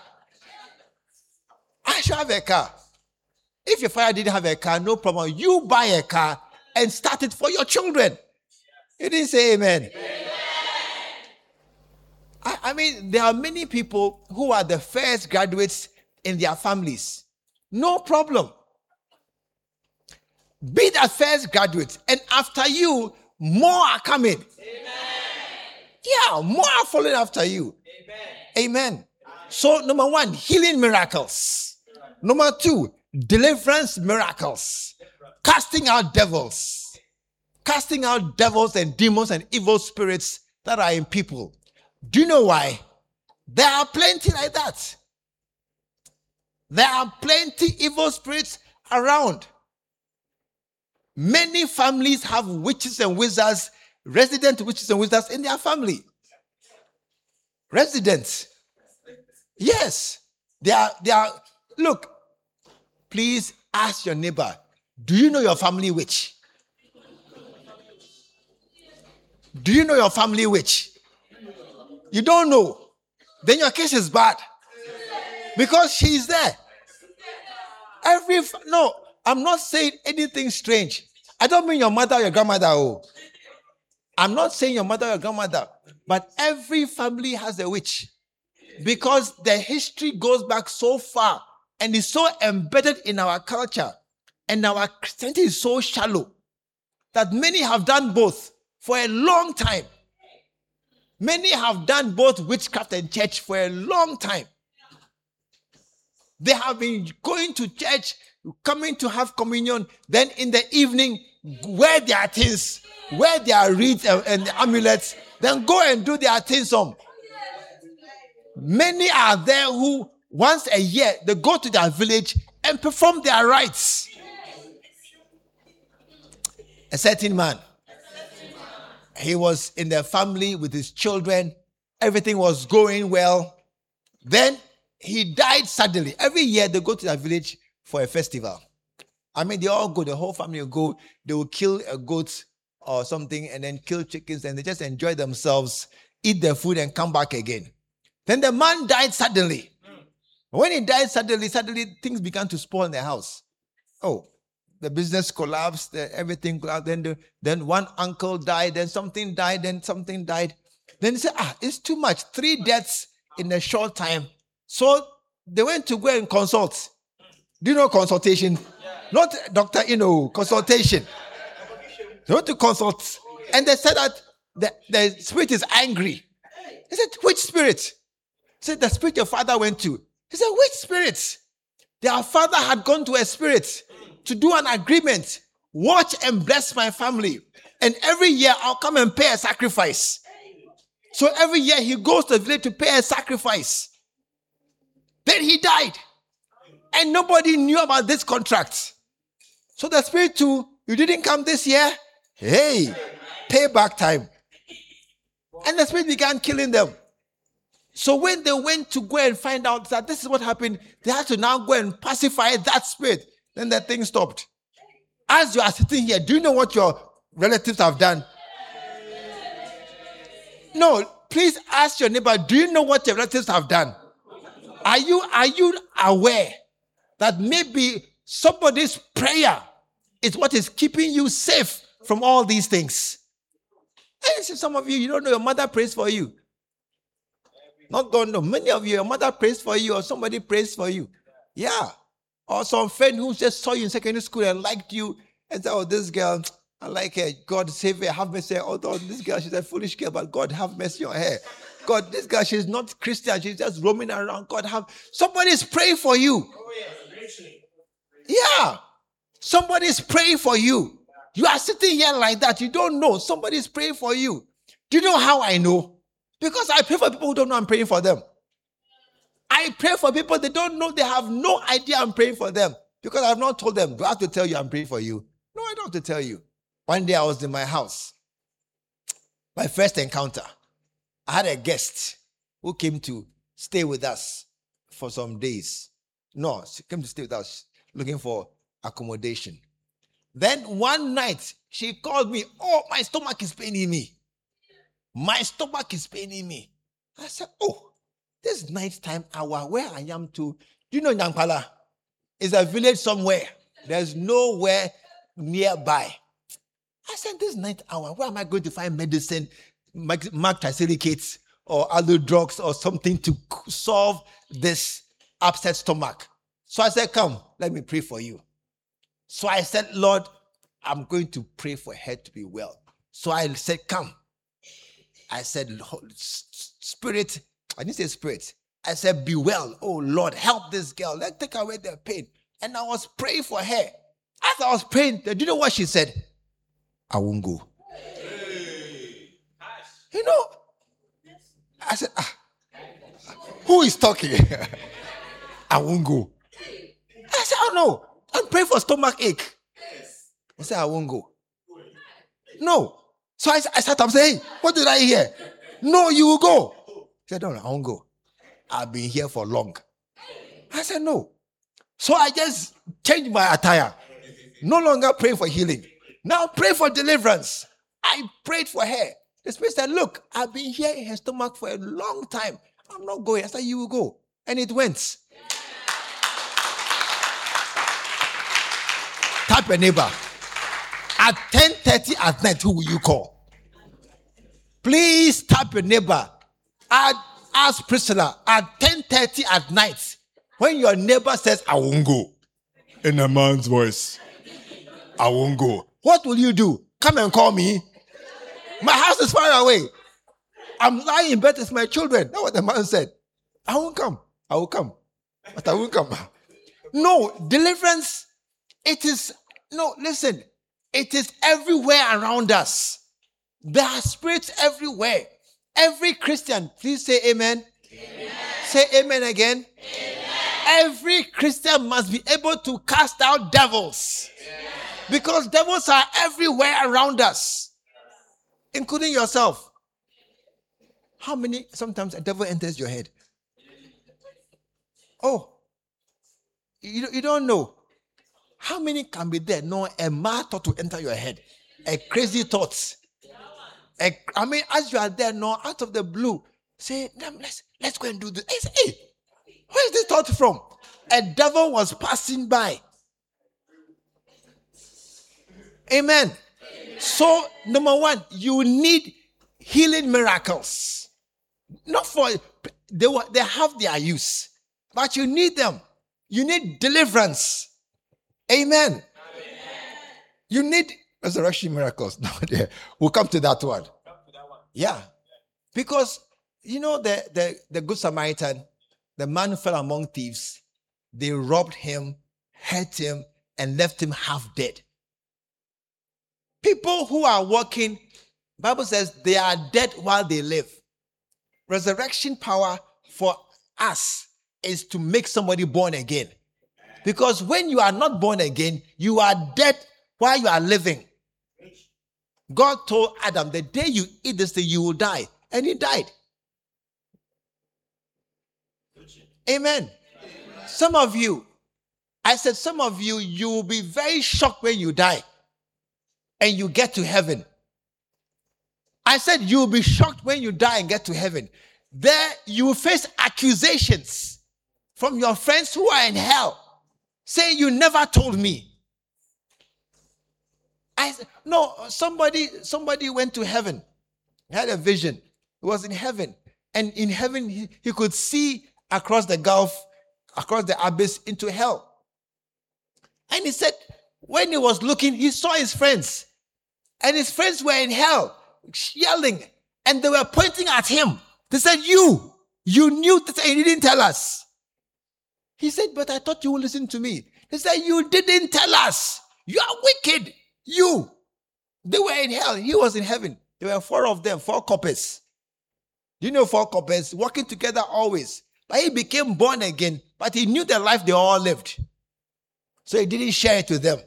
Speaker 2: I should have a car. If your father didn't have a car, no problem. You buy a car and start it for your children. You didn't say amen. Amen. I, I mean, there are many people who are the first graduates in their families. No problem. Be the first graduate, and after you, more are coming. Amen. Yeah, more are following after you. Amen. Amen. So, number one, healing miracles. Number two, deliverance miracles. Casting out devils. Casting out devils and demons and evil spirits that are in people. Do you know why? There are plenty like that. There are plenty evil spirits around. Many families have witches and wizards, resident witches and wizards in their family. Residents. Yes. They are, they are, look, please ask your neighbor, do you know your family witch? Do you know your family witch? You don't know. Then your case is bad. Because she's there. Every, no, I'm not saying anything strange. I don't mean your mother or your grandmother. Oh. I'm not saying your mother or your grandmother. But every family has a witch. Because the history goes back so far. And is so embedded in our culture. And our Christianity is so shallow. That many have done both for a long time. Many have done both witchcraft and church for a long time. They have been going to church, coming to have communion, then in the evening, wear their things, wear their wreaths and, and amulets, then go and do their things on. Many are there who, once a year, they go to their village and perform their rites. A certain man, he was in the family with his children. Everything was going well. Then he died suddenly. Every year they go to their village for a festival. I mean, they all go, the whole family will go. They will kill a goat or something and then kill chickens and they just enjoy themselves, eat their food and come back again. Then the man died suddenly. When he died suddenly, suddenly things began to spoil in the house. Oh, the business collapsed, the, everything collapsed. Then, the, then one uncle died, then something died, then something died. Then he said, ah, it's too much. Three deaths in a short time. So they went to go and consult. Do you know consultation? Yeah. Not doctor, you know, consultation. They went to consult. And they said that the, the spirit is angry. He said, which spirit? He said, the spirit your father went to. He said, which spirit? Their father had gone to a spirit to do an agreement. Watch and bless my family. And every year I'll come and pay a sacrifice. So every year he goes to the village to pay a sacrifice. Then he died. And nobody knew about this contract. So the spirit too, you didn't come this year? Hey, payback time. And the spirit began killing them. So when they went to go and find out that this is what happened, they had to now go and pacify that spirit. Then the thing stopped. As you are sitting here, do you know what your relatives have done? No, please ask your neighbor, do you know what your relatives have done? Are you, are you aware that maybe somebody's prayer is what is keeping you safe from all these things. And some of you, you don't know your mother prays for you. Not don't know. Many of you, your mother prays for you or somebody prays for you. Yeah. Or some friend who just saw you in secondary school and liked you and said, oh, this girl, I like her. God save her, have mercy. Although this girl, she's a foolish girl, but God have mercy on her. God, this girl, she's not Christian. She's just roaming around. God have... Somebody's praying for you. Yeah. Somebody's praying for you. You are sitting here like that. You don't know. Somebody's praying for you. Do you know how I know? Because I pray for people who don't know I'm praying for them. I pray for people they don't know. They have no idea I'm praying for them. Because I have not told them. Do I have to tell you I'm praying for you? No, I don't have to tell you. One day I was in my house. My first encounter. I had a guest who came to stay with us for some days. No, she came to stay with us looking for accommodation. Then one night, she called me. Oh, my stomach is paining me. My stomach is paining me. I said, oh, this nighttime hour, where I am to, do you know Nyankpala? It's a village somewhere. There's nowhere nearby. I said, this night hour, where am I going to find medicine, mark tricericates, or other drugs, or something to solve this upset stomach? So I said, come, let me pray for you. So I said, Lord, I'm going to pray for her to be well. So I said, come. I said, Spirit, I didn't say spirit. I said, be well. Oh, Lord, help this girl. Let's take away the pain. And I was praying for her. As I was praying, do you know what she said? I won't go. You know, I said, ah, who is talking? I won't go. I said, oh no, I'm praying for stomach ache. I said, I won't go. No. So I, I sat up saying, what did I hear? No, you will go. He said, no, no, I won't go. I've been here for long. I said, no. So I just changed my attire. No longer praying for healing. Now pray for deliverance. I prayed for her. The Spirit said, look, I've been here in her stomach for a long time. I'm not going. I said, you will go. And it went. Tap your neighbor. At ten thirty at night, who will you call? Please tap your neighbor. Add, ask Priscilla, at ten thirty at night, when your neighbor says, I won't go, in a man's voice, I won't go, what will you do? Come and call me. My house is far away. I'm lying in bed with my children. That's what the man said. I won't come. I will come. But I won't come. No, deliverance, it is, no, listen, it is everywhere around us. There are spirits everywhere. Every Christian, please say amen. Amen. Say amen again. Amen. Every Christian must be able to cast out devils. Amen. Because devils are everywhere around us, including yourself. How many, sometimes a devil enters your head? Oh, you, you don't know. How many can be there? No, a mad thought to enter your head. A crazy thought. A, I mean, as you are there, no, out of the blue, say, let's, let's go and do this. I say, hey, where is this thought from? A devil was passing by. Amen. Amen. So, number one, you need healing miracles. Not for, they, they have their use, but you need them. You need deliverance. Amen. Amen. You need resurrection miracles. No, we'll come to that one. Yeah. Because, you know, the, the, the Good Samaritan, the man who fell among thieves, they robbed him, hurt him, and left him half dead. People who are walking, Bible says they are dead while they live. Resurrection power for us is to make somebody born again. Because when you are not born again, you are dead while you are living. God told Adam, the day you eat this thing, you will die. And he died. Amen. Amen. Some of you, I said some of you, you will be very shocked when you die and you get to heaven. I said you will be shocked when you die and get to heaven. There you will face accusations from your friends who are in hell. Say, you never told me. I said, no, somebody, somebody went to heaven. He had a vision. He was in heaven. And in heaven, he, he could see across the gulf, across the abyss into hell. And he said, when he was looking, he saw his friends. And his friends were in hell, yelling. And they were pointing at him. They said, you, you knew this and you didn't tell us. He said, but I thought you would listen to me. He said, you didn't tell us. You are wicked. You. They were in hell. He was in heaven. There were four of them, four couples. You know four couples working together always. But he became born again, but he knew the life they all lived. So he didn't share it with them.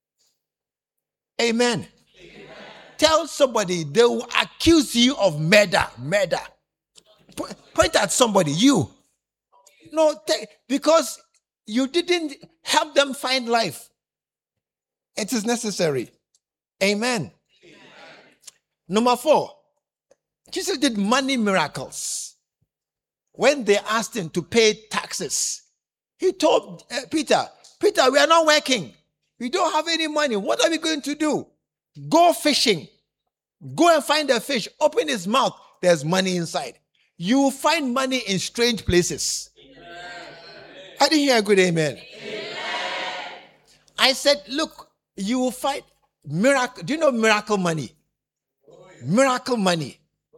Speaker 2: Amen. Amen. Tell somebody they will accuse you of murder. Murder. Po- point at somebody. You. No, te- because you didn't help them find life. It is necessary. Amen. Amen. Number four. Jesus did money miracles. When they asked him to pay taxes, he told uh, Peter, Peter, we are not working. We don't have any money. What are we going to do? Go fishing. Go and find a fish. Open his mouth. There's money inside. You will find money in strange places. Amen. I didn't hear a good amen. Amen. I said, look, you will find miracle. Do you know miracle money? Miracle money.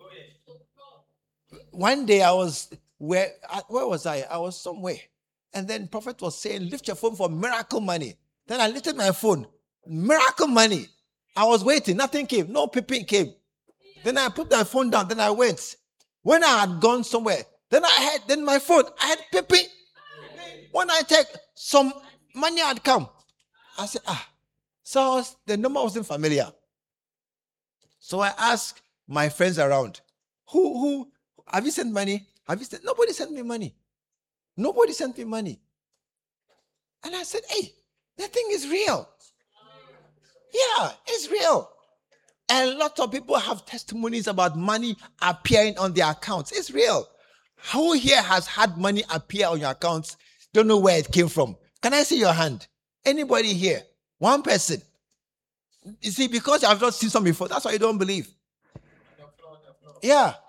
Speaker 2: One day I was, where where was I? I was somewhere. And then prophet was saying, lift your phone for miracle money. Then I lifted my phone. Miracle money. I was waiting. Nothing came. No peeping came. Then I put my phone down. Then I went. When I had gone somewhere, then I had, then my phone, I had peeping. When I checked, some money had come. I said, ah. So I was, the number wasn't familiar. So I asked my friends around, who, who, have you sent money? Have you sent? Nobody sent me money. Nobody sent me money. And I said, hey, that thing is real. Yeah, it's real. And lots of people have testimonies about money appearing on their accounts. It's real. Who here has had money appear on your accounts? Don't know where it came from. Can I see your hand? Anybody here? One person. You see, because you have not seen some before, that's why you don't believe. Yeah.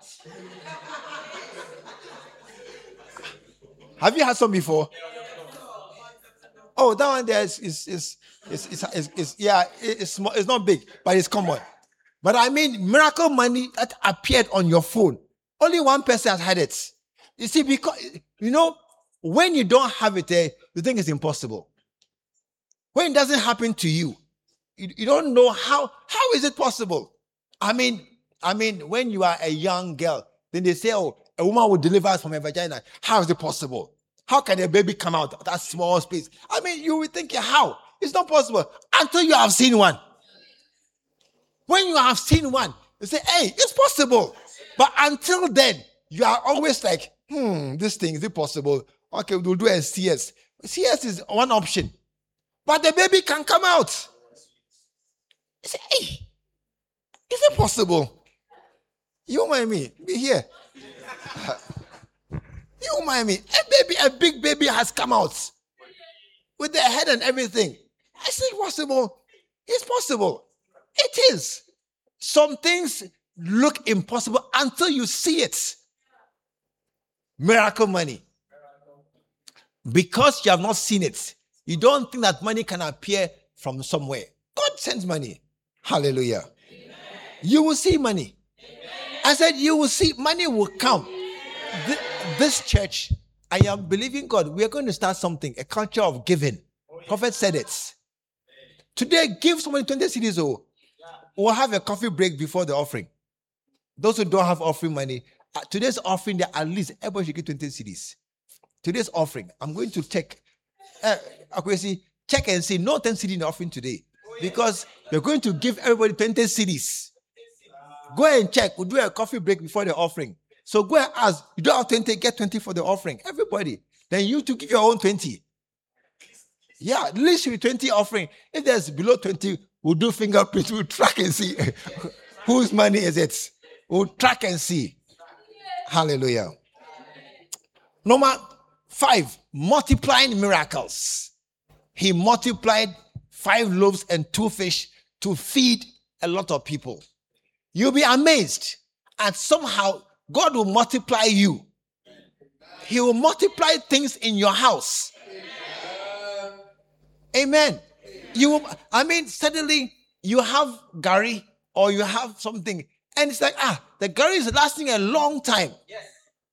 Speaker 2: Have you had some before? Oh, that one there is is is is, is, is, is yeah, it's small, it's not big, but it's common. But I mean, miracle money that appeared on your phone. Only one person has had it. You see, because you know, when you don't have it there, you think it's impossible. When it doesn't happen to you, you, you don't know how how is it possible. I mean, I mean, when you are a young girl, then they say, oh, a woman will deliver us from a vagina. How is it possible? How can a baby come out of that small space? I mean, you will think, how? It's not possible until you have seen one. When you have seen one, you say, hey, it's possible. But until then, you are always like, hmm, this thing, is it possible? Okay, we'll do a C S. C S is one option. But the baby can come out. You say, hey, is it possible? You mind me? Be here. You mind me? A baby, a big baby has come out with their head and everything. I say, possible. It's possible. It is. Some things look impossible until you see it. Miracle money. Because you have not seen it, you don't think that money can appear from somewhere. God sends money. Hallelujah. Amen. You will see money. Amen. I said, you will see money will come. Th- this church, I am believing God, we are going to start something, a culture of giving. Oh, yeah. Prophet said it. Today, give somebody twenty cedis. Oh, we'll have a coffee break before the offering. Those who don't have offering money, uh, today's offering, there at least everybody should give twenty cedis. Today's offering, I'm going to check. Uh, okay, see, check and see. No ten cedis in the offering today, because we're going to give everybody twenty cedis. Go and check. We'll do a coffee break before the offering. So go and ask. You don't have twenty, get twenty for the offering. Everybody. Then you to give your own twenty. Yeah, at least with twenty offering. If there's below twenty, we'll do fingerprints. We'll track and see whose money is it. We'll track and see. Hallelujah. Number five, multiplying miracles. He multiplied five loaves and two fish to feed a lot of people. You'll be amazed. And somehow God will multiply you. He will multiply things in your house. Amen. You will, I mean, suddenly you have Gary or you have something, and it's like, ah, the Gary is lasting a long time. Yes.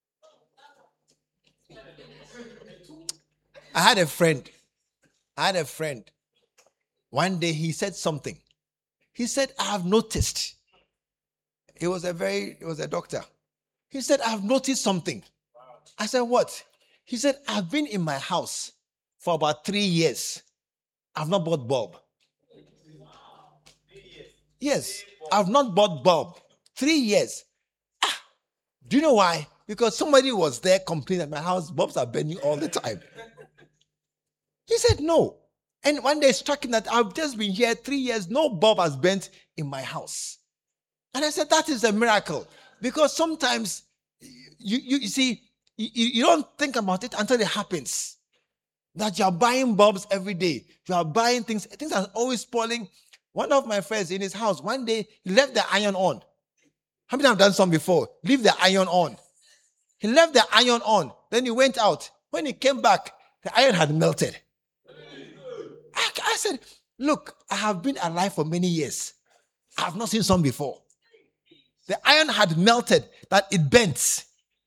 Speaker 2: I had a friend. I had a friend. One day he said something. He said, I have noticed. He was a very, he was a doctor. He said, I have noticed something. I said, what? He said, I've been in my house for about three years. I've not bought bulb. Yes, I've not bought bulb. Three years. Ah, do you know why? Because somebody was there complaining that my house bulbs are burning all the time. He said no. And one day it struck him that I've just been here three years, no bulb has burnt in my house. And I said, that is a miracle. Because sometimes, you, you, you see, you, you don't think about it until it happens. That you are buying bulbs every day. You are buying things. Things are always spoiling. One of my friends in his house, one day, he left the iron on. How many have done some before? Leave the iron on. He left the iron on. Then he went out. When he came back, the iron had melted. I, I said, look, I have been alive for many years. I have not seen some before. The iron had melted, that it bent.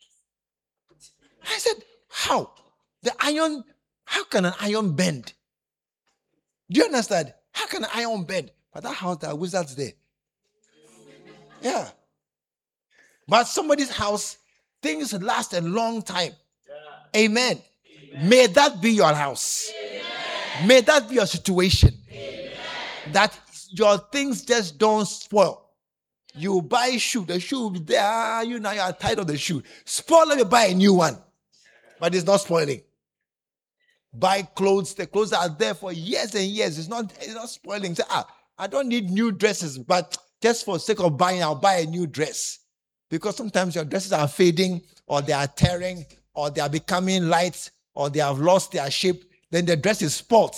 Speaker 2: I said, how? The iron, how can an iron bend? Do you understand? How can an iron bend? But that house, there are wizards there. Yeah. But somebody's house, things last a long time. Yeah. Amen. Amen. May that be your house. Amen. May that be your situation. Amen. That your things just don't spoil. You buy a shoe, the shoe will be there. You now you are tired of the shoe. Spoil it, you buy a new one. But it's not spoiling. Buy clothes, the clothes are there for years and years. It's not, it's not spoiling. Say, ah, I don't need new dresses, but just for the sake of buying, I'll buy a new dress. Because sometimes your dresses are fading, or they are tearing, or they are becoming light, or they have lost their shape. Then the dress is spoiled.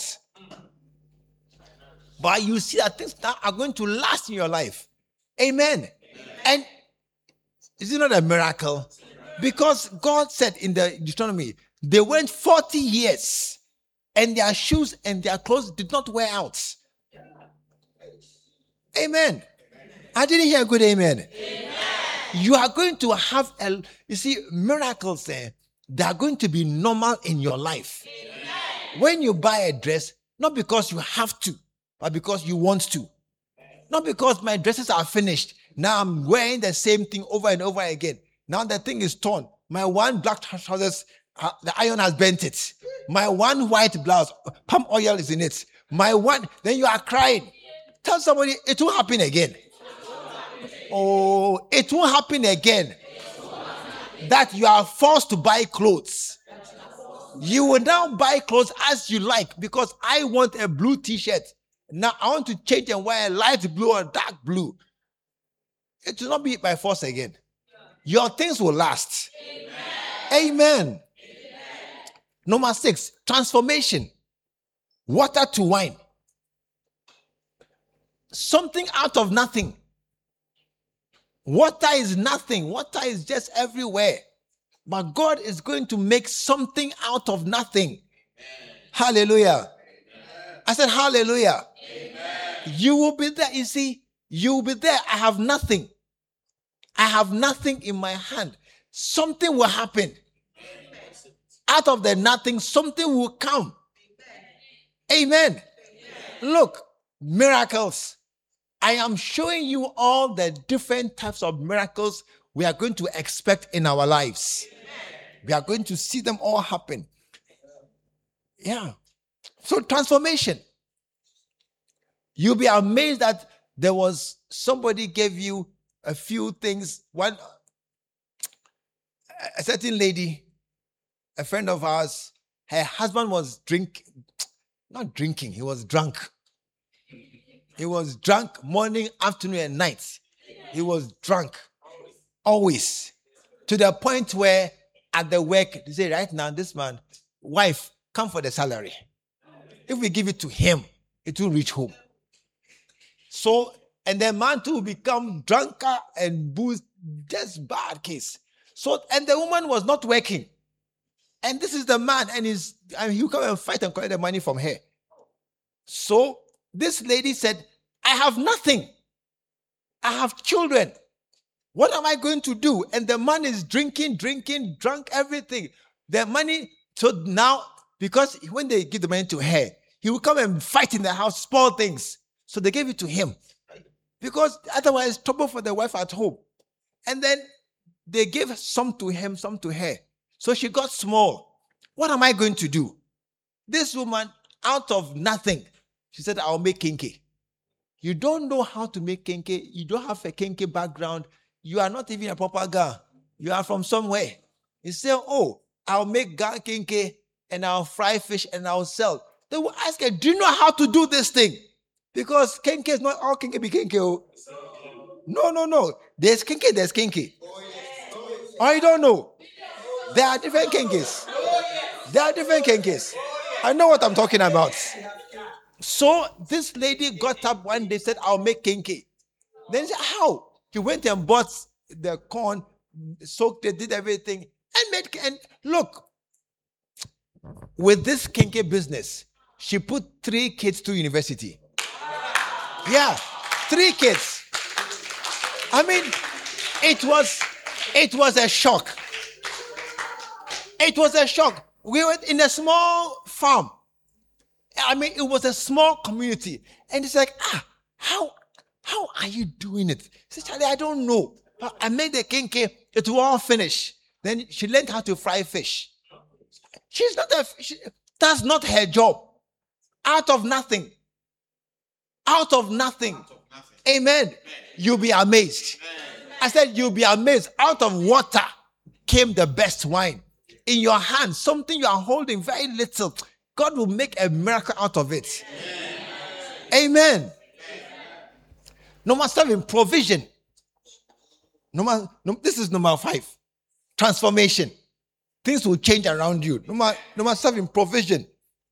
Speaker 2: But you see that things now are going to last in your life. Amen. Amen. And is it not a miracle? Because God said in the Deuteronomy, they went forty years and their shoes and their clothes did not wear out. Amen. I didn't hear a good amen. Amen. You are going to have, a, you see, miracles there. They are going to be normal in your life. Amen. When you buy a dress, not because you have to, but because you want to. Not because my dresses are finished. Now I'm wearing the same thing over and over again. Now the thing is torn. My one black trousers, uh, the iron has bent it. My one white blouse, palm oil is in it. My one, then you are crying. Tell somebody, it won't happen again. Oh, it won't happen again. That you are forced to buy clothes. You will now buy clothes as you like, because I want a blue t-shirt. Now I want to change and wear a light blue or dark blue. It will not be by force again. Your things will last. Amen. Amen. Amen. Number six, transformation. Water to wine. Something out of nothing. Water is nothing. Water is just everywhere. But God is going to make something out of nothing. Amen. Hallelujah. Amen. I said hallelujah. Amen. You will be there. You see, you will be there. I have nothing. I have nothing in my hand. Something will happen. Amen. Out of the nothing, something will come. Amen. Amen. Look, miracles. I am showing you all the different types of miracles we are going to expect in our lives. Amen. We are going to see them all happen. Yeah. So transformation. You'll be amazed that there was somebody gave you a few things. One, a certain lady, a friend of ours, her husband was drink, not drinking, he was drunk. He was drunk morning, afternoon, and night. He was drunk. Always. To the point where at the work, they say, right now, this man, wife, come for the salary. If we give it to him, it will reach home. So, and the man too become drunkard and booze, just bad case. So, and the woman was not working. And this is the man, and he's, and he'll come and fight and collect the money from her. So, this lady said, I have nothing. I have children. What am I going to do? And the man is drinking, drinking, drunk, everything. The money, so now, because when they give the money to her, he will come and fight in the house, spoil things. So they gave it to him. Because otherwise, trouble for the wife at home. And then they gave some to him, some to her. So she got small. What am I going to do? This woman, out of nothing, she said, I'll make kinky. You don't know how to make kinky. You don't have a kinky background. You are not even a proper girl. You are from somewhere. You say, oh, I'll make girl kinky and I'll fry fish and I'll sell. They will ask her, do you know how to do this thing? Because kinky is not all kinky be kinky. Oh. No, no, no. There's kinky, there's kinky. Oh, you don't know. There are different kinkies. There are different kinkies. I know what I'm talking about. So this lady got up one day, said, I'll make kinky. Then she said, how? He went and bought the corn, soaked it, did everything, and made, and look, with this kinky business, she put three kids to university. Yeah, three kids. I mean, it was, it was a shock. It was a shock. We were in a small farm. I mean, it was a small community. And it's like, ah, how, how are you doing it? She said, Charlie, I don't know. I made the kinky, it will all finish. Then she learned how to fry fish. She's not a, she, that's not her job. Out of nothing. Out of nothing. Out of nothing. Amen. Amen. You'll be amazed. Amen. I said, you'll be amazed. Out of water came the best wine. In your hand, something you are holding, very little, God will make a miracle out of it. Amen. Amen. Amen. Number seven, provision. Number, no, this is number five. Transformation. Things will change around you. Number, number seven, provision.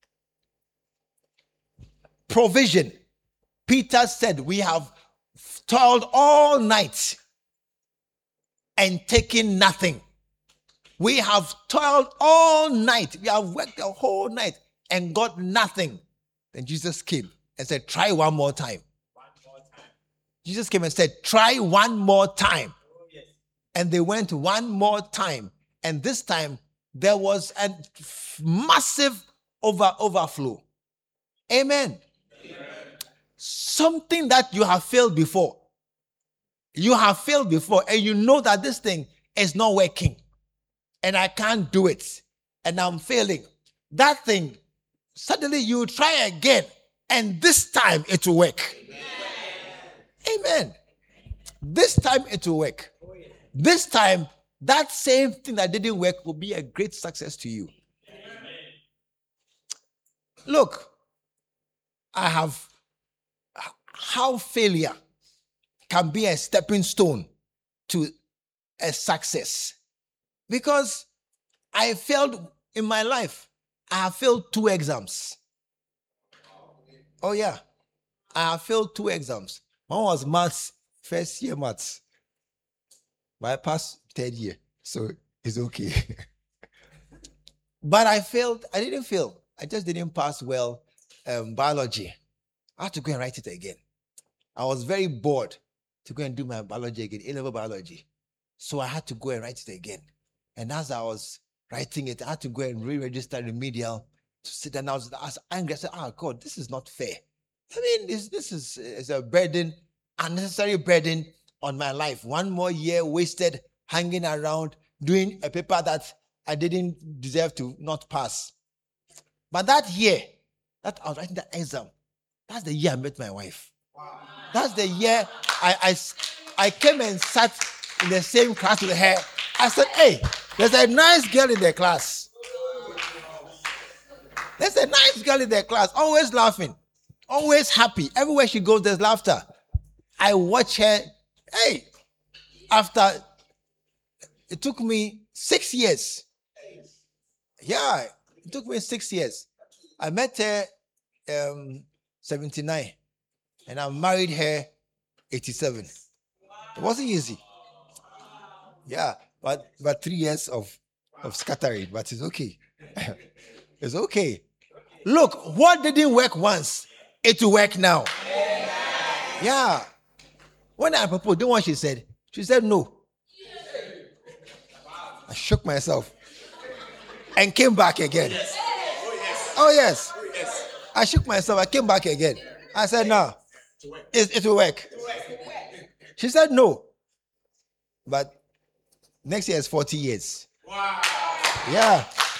Speaker 2: Provision. Peter said, we have toiled all night and taken nothing. We have toiled all night. We have worked the whole night and got nothing. Then Jesus came and said, try one more time. One more time. Jesus came and said, try one more time. Oh, yes. And they went one more time. And this time, there was a massive over, overflow. Amen. Amen. Something that you have failed before. You have failed before and you know that this thing is not working. And I can't do it. And I'm failing. That thing, suddenly you try again. And this time it will work. Amen. Amen. This time it will work. This time, that same thing that didn't work will be a great success to you. Amen. Look, I have how failure can be a stepping stone to a success. Because I failed in my life. I have failed two exams. Oh, yeah. I have failed two exams. One was maths, first year maths. But I passed third year, so it's okay. But I failed. I didn't fail. I just didn't pass well um, biology. I had to go and write it again. I was very bored to go and do my biology again, A-level biology. So I had to go and write it again. And as I was writing it, I had to go and re-register remedial to sit down. I was, I was angry. I said, oh, God, this is not fair. I mean, this, this is, is a burden, unnecessary burden on my life. One more year wasted hanging around doing a paper that I didn't deserve to not pass. But that year, that I was writing the exam, that's the year I met my wife. Wow. That's the year I, I, I came and sat in the same class with her. I said, hey, there's a nice girl in the class. There's a nice girl in the class, always laughing, always happy. Everywhere she goes, there's laughter. I watch her. Hey, after, it took me six years. Yeah, it took me six years. I met her um, seventy-nine. And I married her eighty-seven. It wasn't easy. Yeah, but but three years of, of scattering, but it's okay. It's okay. Look, what didn't work once, it will work now. Yeah. When I proposed, do you know what she said? She said no. I shook myself and came back again. Oh yes. I shook myself. I came back again. I said no. It, it will work. She said no. But next year is forty years. Wow. Yeah.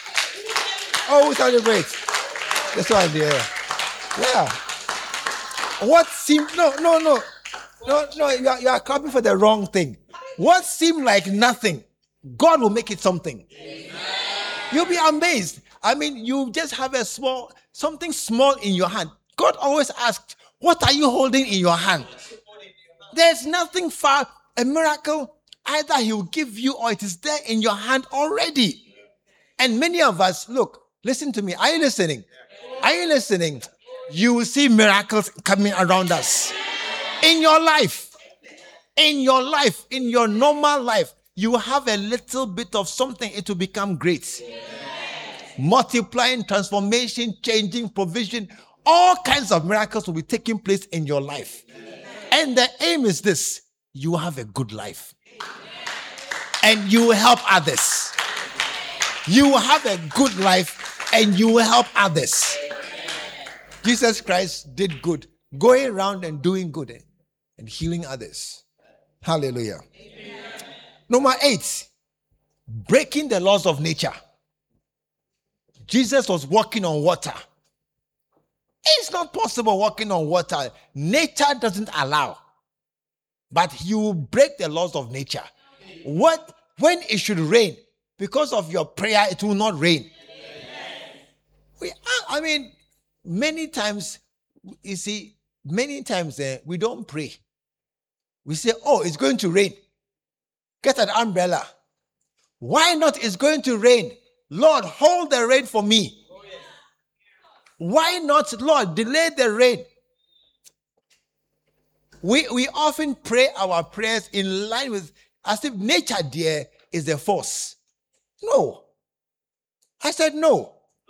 Speaker 2: Oh, we celebrate. That's why I'm there. Yeah. What seemed, no, no, no. No, no, you are, you are clapping for the wrong thing. What seemed like nothing, God will make it something. Amen. You'll be amazed. I mean, you just have a small, something small in your hand. God always asks, what are you holding in your hand? There's nothing far, a miracle, either he will give you or it is there in your hand already. And many of us, look, listen to me. Are you listening? Are you listening? You will see miracles coming around us. In your life, in your life, in your normal life, you have a little bit of something, it will become great. Multiplying, transformation, changing, provision, all kinds of miracles will be taking place in your life. And the aim is this: you have a good life. And you will help others. You will have a good life and you will help others. Jesus Christ did good, going around and doing good and healing others. Hallelujah. Amen. Number eight, breaking the laws of nature. Jesus was walking on water. It's not possible walking on water. Nature doesn't allow. But he will break the laws of nature. What? When it should rain, because of your prayer, it will not rain. We, I mean, many times, you see, many times uh, we don't pray. We say, oh, it's going to rain. Get an umbrella. Why not? It's going to rain. Lord, hold the rain for me. Why not, Lord, delay the rain? We, we often pray our prayers in line with, as if nature there is the force. No. I said no.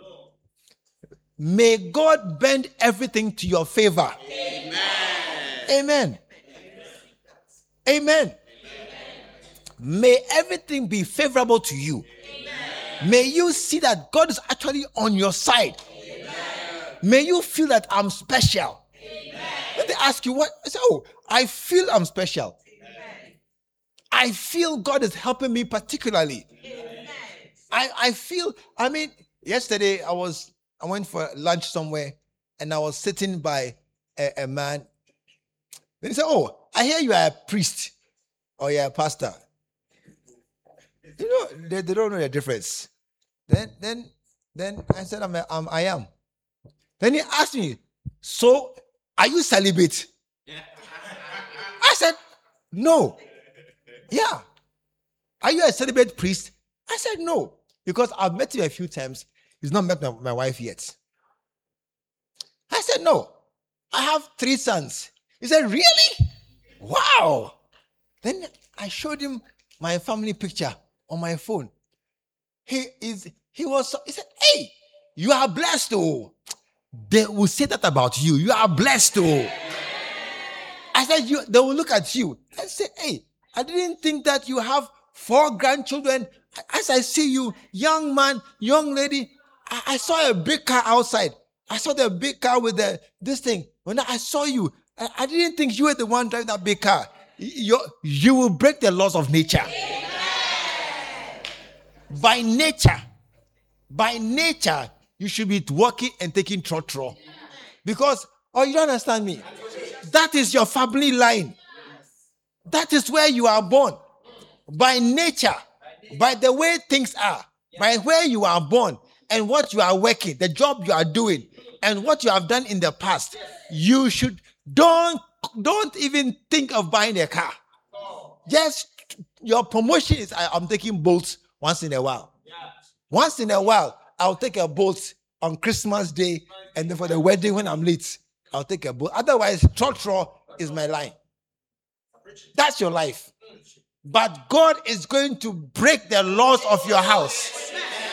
Speaker 2: May God bend everything to your favor. Amen. Amen. Amen. Amen. May everything be favorable to you. Amen. May you see that God is actually on your side. Amen. May you feel that I'm special. Amen. When they ask you what, I say, oh, I feel I'm special. Amen. I feel God is helping me particularly. Amen. I, I feel, I mean, yesterday I was I went for lunch somewhere and I was sitting by a, a man. Then he said, oh, I hear you are a priest or you're a pastor. You know, they, they don't know the difference. Then then, then I said, I'm a, I'm, I am. Then he asked me, so are you celibate? I said, no. Yeah. Are you a celibate priest? I said, no. Because I've met him a few times. He's not met my, my wife yet. I said, no. I have three sons. He said, really? Wow. Then I showed him my family picture on my phone. He is, he was, he said, hey, you are blessed, oh. They will say that about you. You are blessed, oh. I said, you, they will look at you and say, hey, I didn't think that you have four grandchildren. As I see you, young man, young lady, I, I saw a big car outside. I saw the big car with the this thing. When I saw you, I, I didn't think you were the one driving that big car. You, you will break the laws of nature. Amen. By nature, by nature, you should be walking and taking trotro. Because, oh, you don't understand me. That is your family line. That is where you are born. By nature, by the way things are, by where you are born and what you are working, the job you are doing, and what you have done in the past, you should don't don't even think of buying a car. Just your promotion is I, I'm taking Bolts once in a while. Once in a while, I'll take a Bolt on Christmas Day and then for the wedding when I'm late. I'll take a boat. Otherwise, trotro is my line. That's your life. But God is going to break the laws of your house.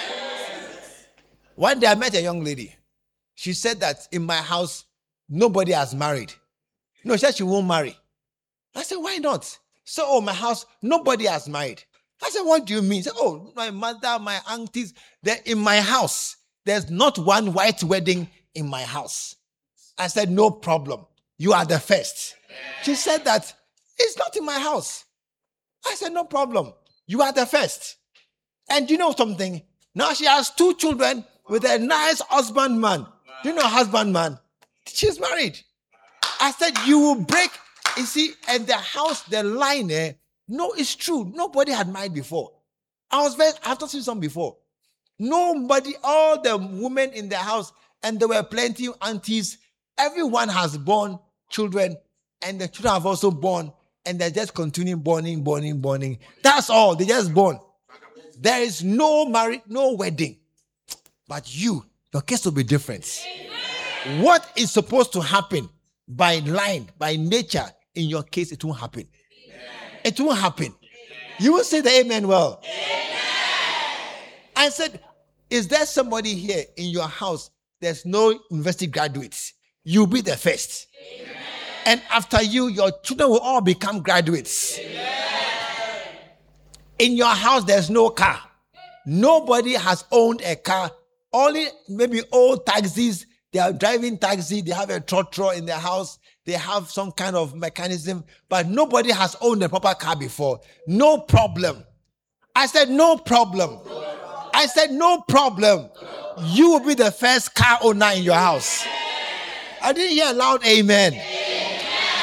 Speaker 2: One day I met a young lady. She said that in my house, nobody has married. No, she said she won't marry. I said, why not? So, oh, my house, nobody has married. I said, what do you mean? She said, oh, my mother, my aunties, they're in my house. There's not one white wedding in my house. I said, no problem. You are the first. She said that it's not in my house. I said, no problem. You are the first. And you know something? Now she has two children with a nice husband man. Do you know husband man? She's married. I said, you will break. You see, and the house, the line, eh, no, it's true. Nobody had married before. I was very, I've not seen some before. Nobody, all the women in the house, and there were plenty of aunties. Everyone has born children, and the children have also born, and they're just continuing borning, borning, borning. That's all. They just born. There is no marriage, no wedding. But you, your case will be different. Amen. What is supposed to happen by line, by nature, in your case, it won't happen. Amen. It won't happen. Amen. You will say the amen well. Amen. I said, is there somebody here in your house? There's no university graduates. You'll be the first. Amen. And after you, your children will all become graduates. Amen. In your house, there's no car. Nobody has owned a car. Only maybe old taxis. They are driving taxi. They have a trotro in their house. They have some kind of mechanism. But nobody has owned a proper car before. No problem. I said, no problem. I said, no problem. You will be the first car owner in your house. I didn't hear a loud amen. Amen.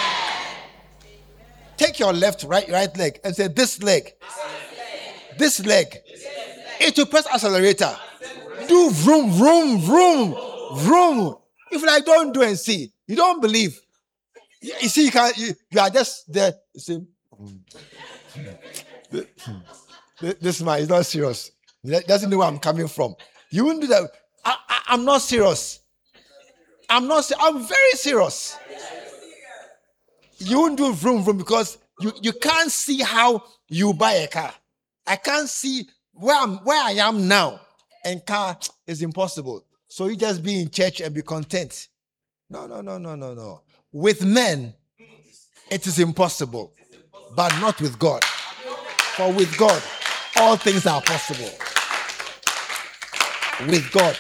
Speaker 2: Take your left, right, right leg and say, this leg. This leg. It will press accelerator. Do vroom, vroom, vroom, vroom. If like, don't do and see. You don't believe. You, you see, you can't. You, you are just there. You see, this man is not serious. He doesn't know where I'm coming from. You wouldn't do that. I, I, I'm not serious. I'm not. I'm very serious. You won't do vroom vroom because you, you can't see how you buy a car. I can't see where I'm where I am now, and car is impossible. So you just be in church and be content. No, no, no, no, no, no. With men, it is impossible, but not with God. For with God, all things are possible. With God.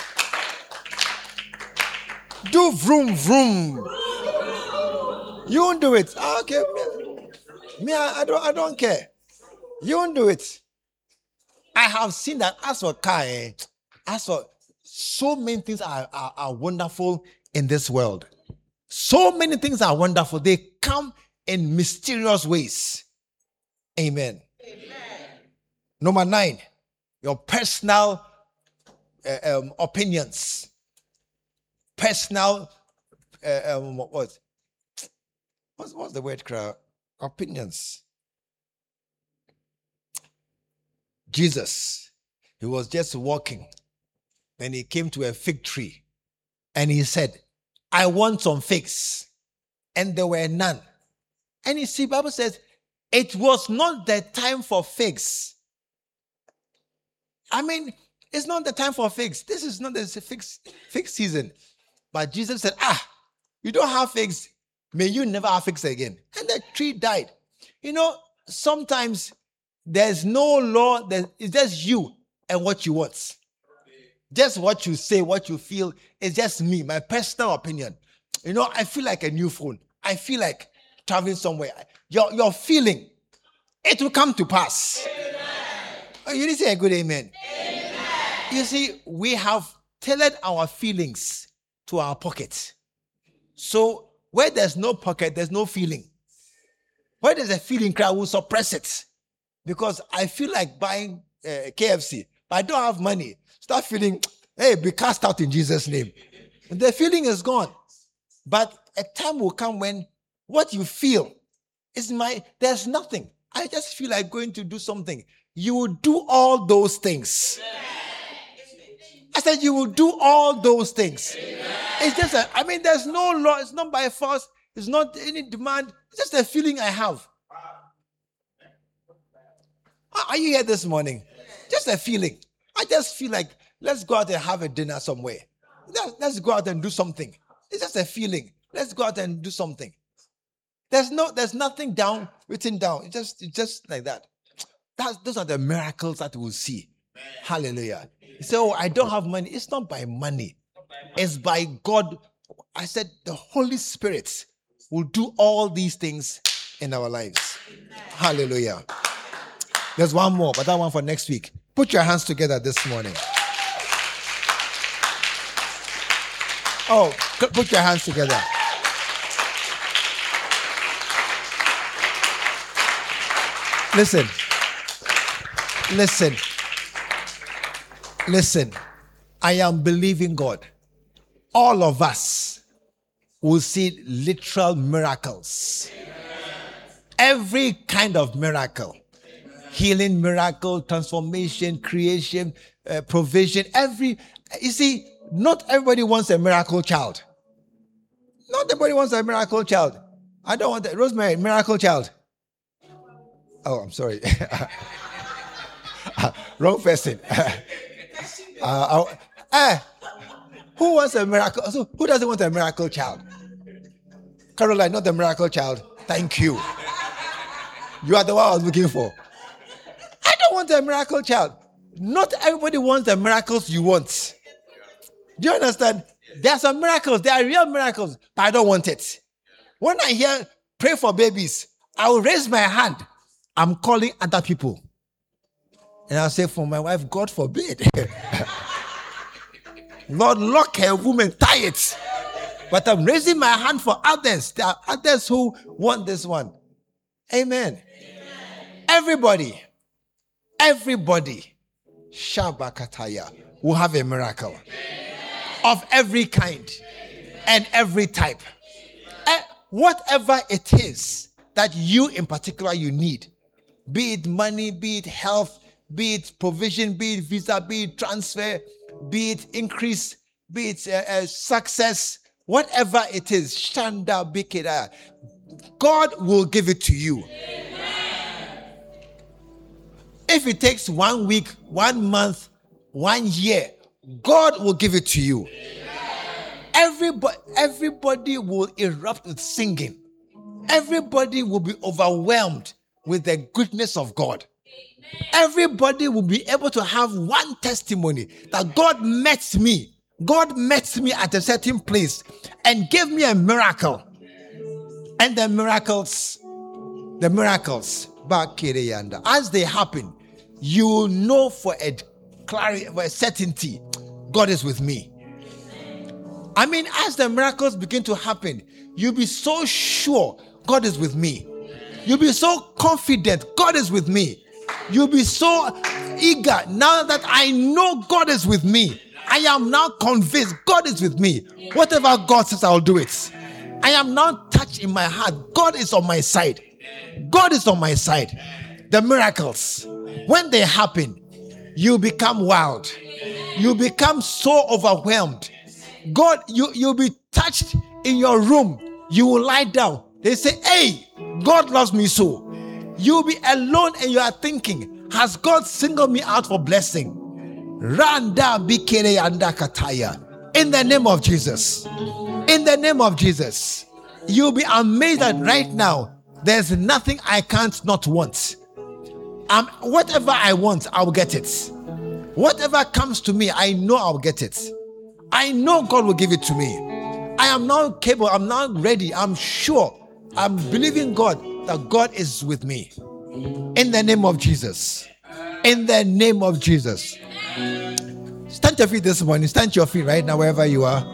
Speaker 2: Do vroom vroom. You won't do it. Okay. Me, me I, I don't I don't care. You won't do it. I have seen that as for car, eh, as for so many things are, are, are wonderful in this world. So many things are wonderful. They come in mysterious ways. Amen. Amen. Number nine, your personal uh, um, opinions. Personal, uh, um, what, what? What's, what's the word, crowd? Opinions. Jesus, he was just walking, and he came to a fig tree, and he said, I want some figs. And there were none. And you see, the Bible says, it was not the time for figs. I mean, it's not the time for figs. This is not the fig, fig season. But Jesus said, ah, you don't have figs. May you never have figs again. And the tree died. You know, sometimes there's no law. There's, it's just you and what you want. Just what you say, what you feel. It's just me, my personal opinion. You know, I feel like a new phone. I feel like traveling somewhere. Your, your feeling, it will come to pass. Amen. Oh, you didn't say a good amen. Amen. You see, we have tailored our feelings to our pocket. So where there's no pocket, there's no feeling. Where there's a feeling, crowd will suppress it. Because I feel like buying uh, K F C, but I don't have money. Start feeling, hey, be cast out in Jesus' name. And the feeling is gone. But a time will come when what you feel is my, there's nothing. I just feel like going to do something. You will do all those things. I said you will do all those things. It's just a, I mean, there's no law. It's not by force. It's not any demand. It's just a feeling I have. Are you here this morning? Just a feeling. I just feel like, let's go out and have a dinner somewhere. Let's, let's go out and do something. It's just a feeling. Let's go out and do something. There's no, there's nothing down, written down. It's just, it's just like that. That's, those are the miracles that we'll see. Hallelujah. You say, oh, I don't have money. It's not by money. It's by God. I said the Holy Spirit will do all these things in our lives. Hallelujah. There's one more, but that one for next week. Put your hands together this morning. Oh, put your hands together. Listen. Listen. Listen. I am believing God. All of us will see literal miracles. Every kind of miracle. Healing miracle, transformation, creation, uh, provision. Every, you see, not everybody wants a miracle child. Not everybody wants a miracle child. I don't want that. Rosemary, miracle child. Oh, I'm sorry. Wrong person. uh, uh, who wants a miracle? So who doesn't want a miracle child? Caroline, not the miracle child. Thank you. You are the one I was looking for. I don't want a miracle child. Not everybody wants the miracles you want. Do you understand? There are some miracles. There are real miracles, but I don't want it. When I hear pray for babies, I will raise my hand. I'm calling other people. And I'll say for my wife, God forbid. Lord, lock her woman, tie it. But I'm raising my hand for others. There are others who want this one. Amen. Amen. Everybody, everybody, Shabakataya, will have a miracle. Amen. Of every kind. Amen. And every type. Uh, whatever it is that you in particular you need, be it money, be it health, be it provision, be it visa, be it transfer, be it increase, be it uh, uh, success, whatever it is, Shanda Bikira, God will give it to you. Amen. If it takes one week, one month, one year, God will give it to you. Everybody, everybody will erupt with singing. Everybody will be overwhelmed with the goodness of God. Everybody will be able to have one testimony that God met me. God met me at a certain place and gave me a miracle. And the miracles, the miracles, as they happen, you will know for a clarity, for a certainty, God is with me. I mean, as the miracles begin to happen, you'll be so sure God is with me. You'll be so confident God is with me. You'll be so eager now that I know God is with me. I am now convinced God is with me. Whatever God says, I'll do it. I am now touched in my heart. God is on my side. God is on my side. The miracles, when they happen, you become wild. You become so overwhelmed. God, you, you'll be touched in your room. You will lie down. They say, hey, God loves me so. You'll be alone and you are thinking, has God singled me out for blessing? Randa bikere anda kataya. In the name of Jesus. In the name of Jesus. You'll be amazed that right now, there's nothing I can't not want. Um, whatever I want, I'll get it. Whatever comes to me, I know I'll get it. I know God will give it to me. I am now capable. I'm now ready. I'm sure. I'm believing God that God is with me. In the name of Jesus. In the name of Jesus. Stand to your feet this morning. Stand to your feet right now, wherever you are.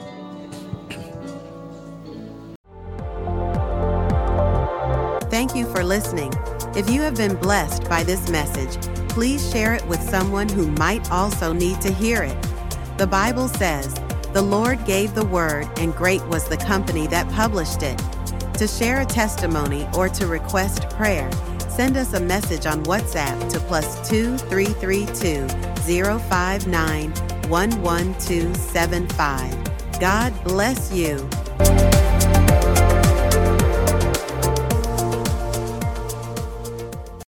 Speaker 1: Thank you for listening. If you have been blessed by this message, please share it with someone who might also need to hear it. The Bible says, "The Lord gave the word, and great was the company that published it." To share a testimony or to request prayer, send us a message on WhatsApp to plus two three three two zero five nine one one two seven five. God bless you.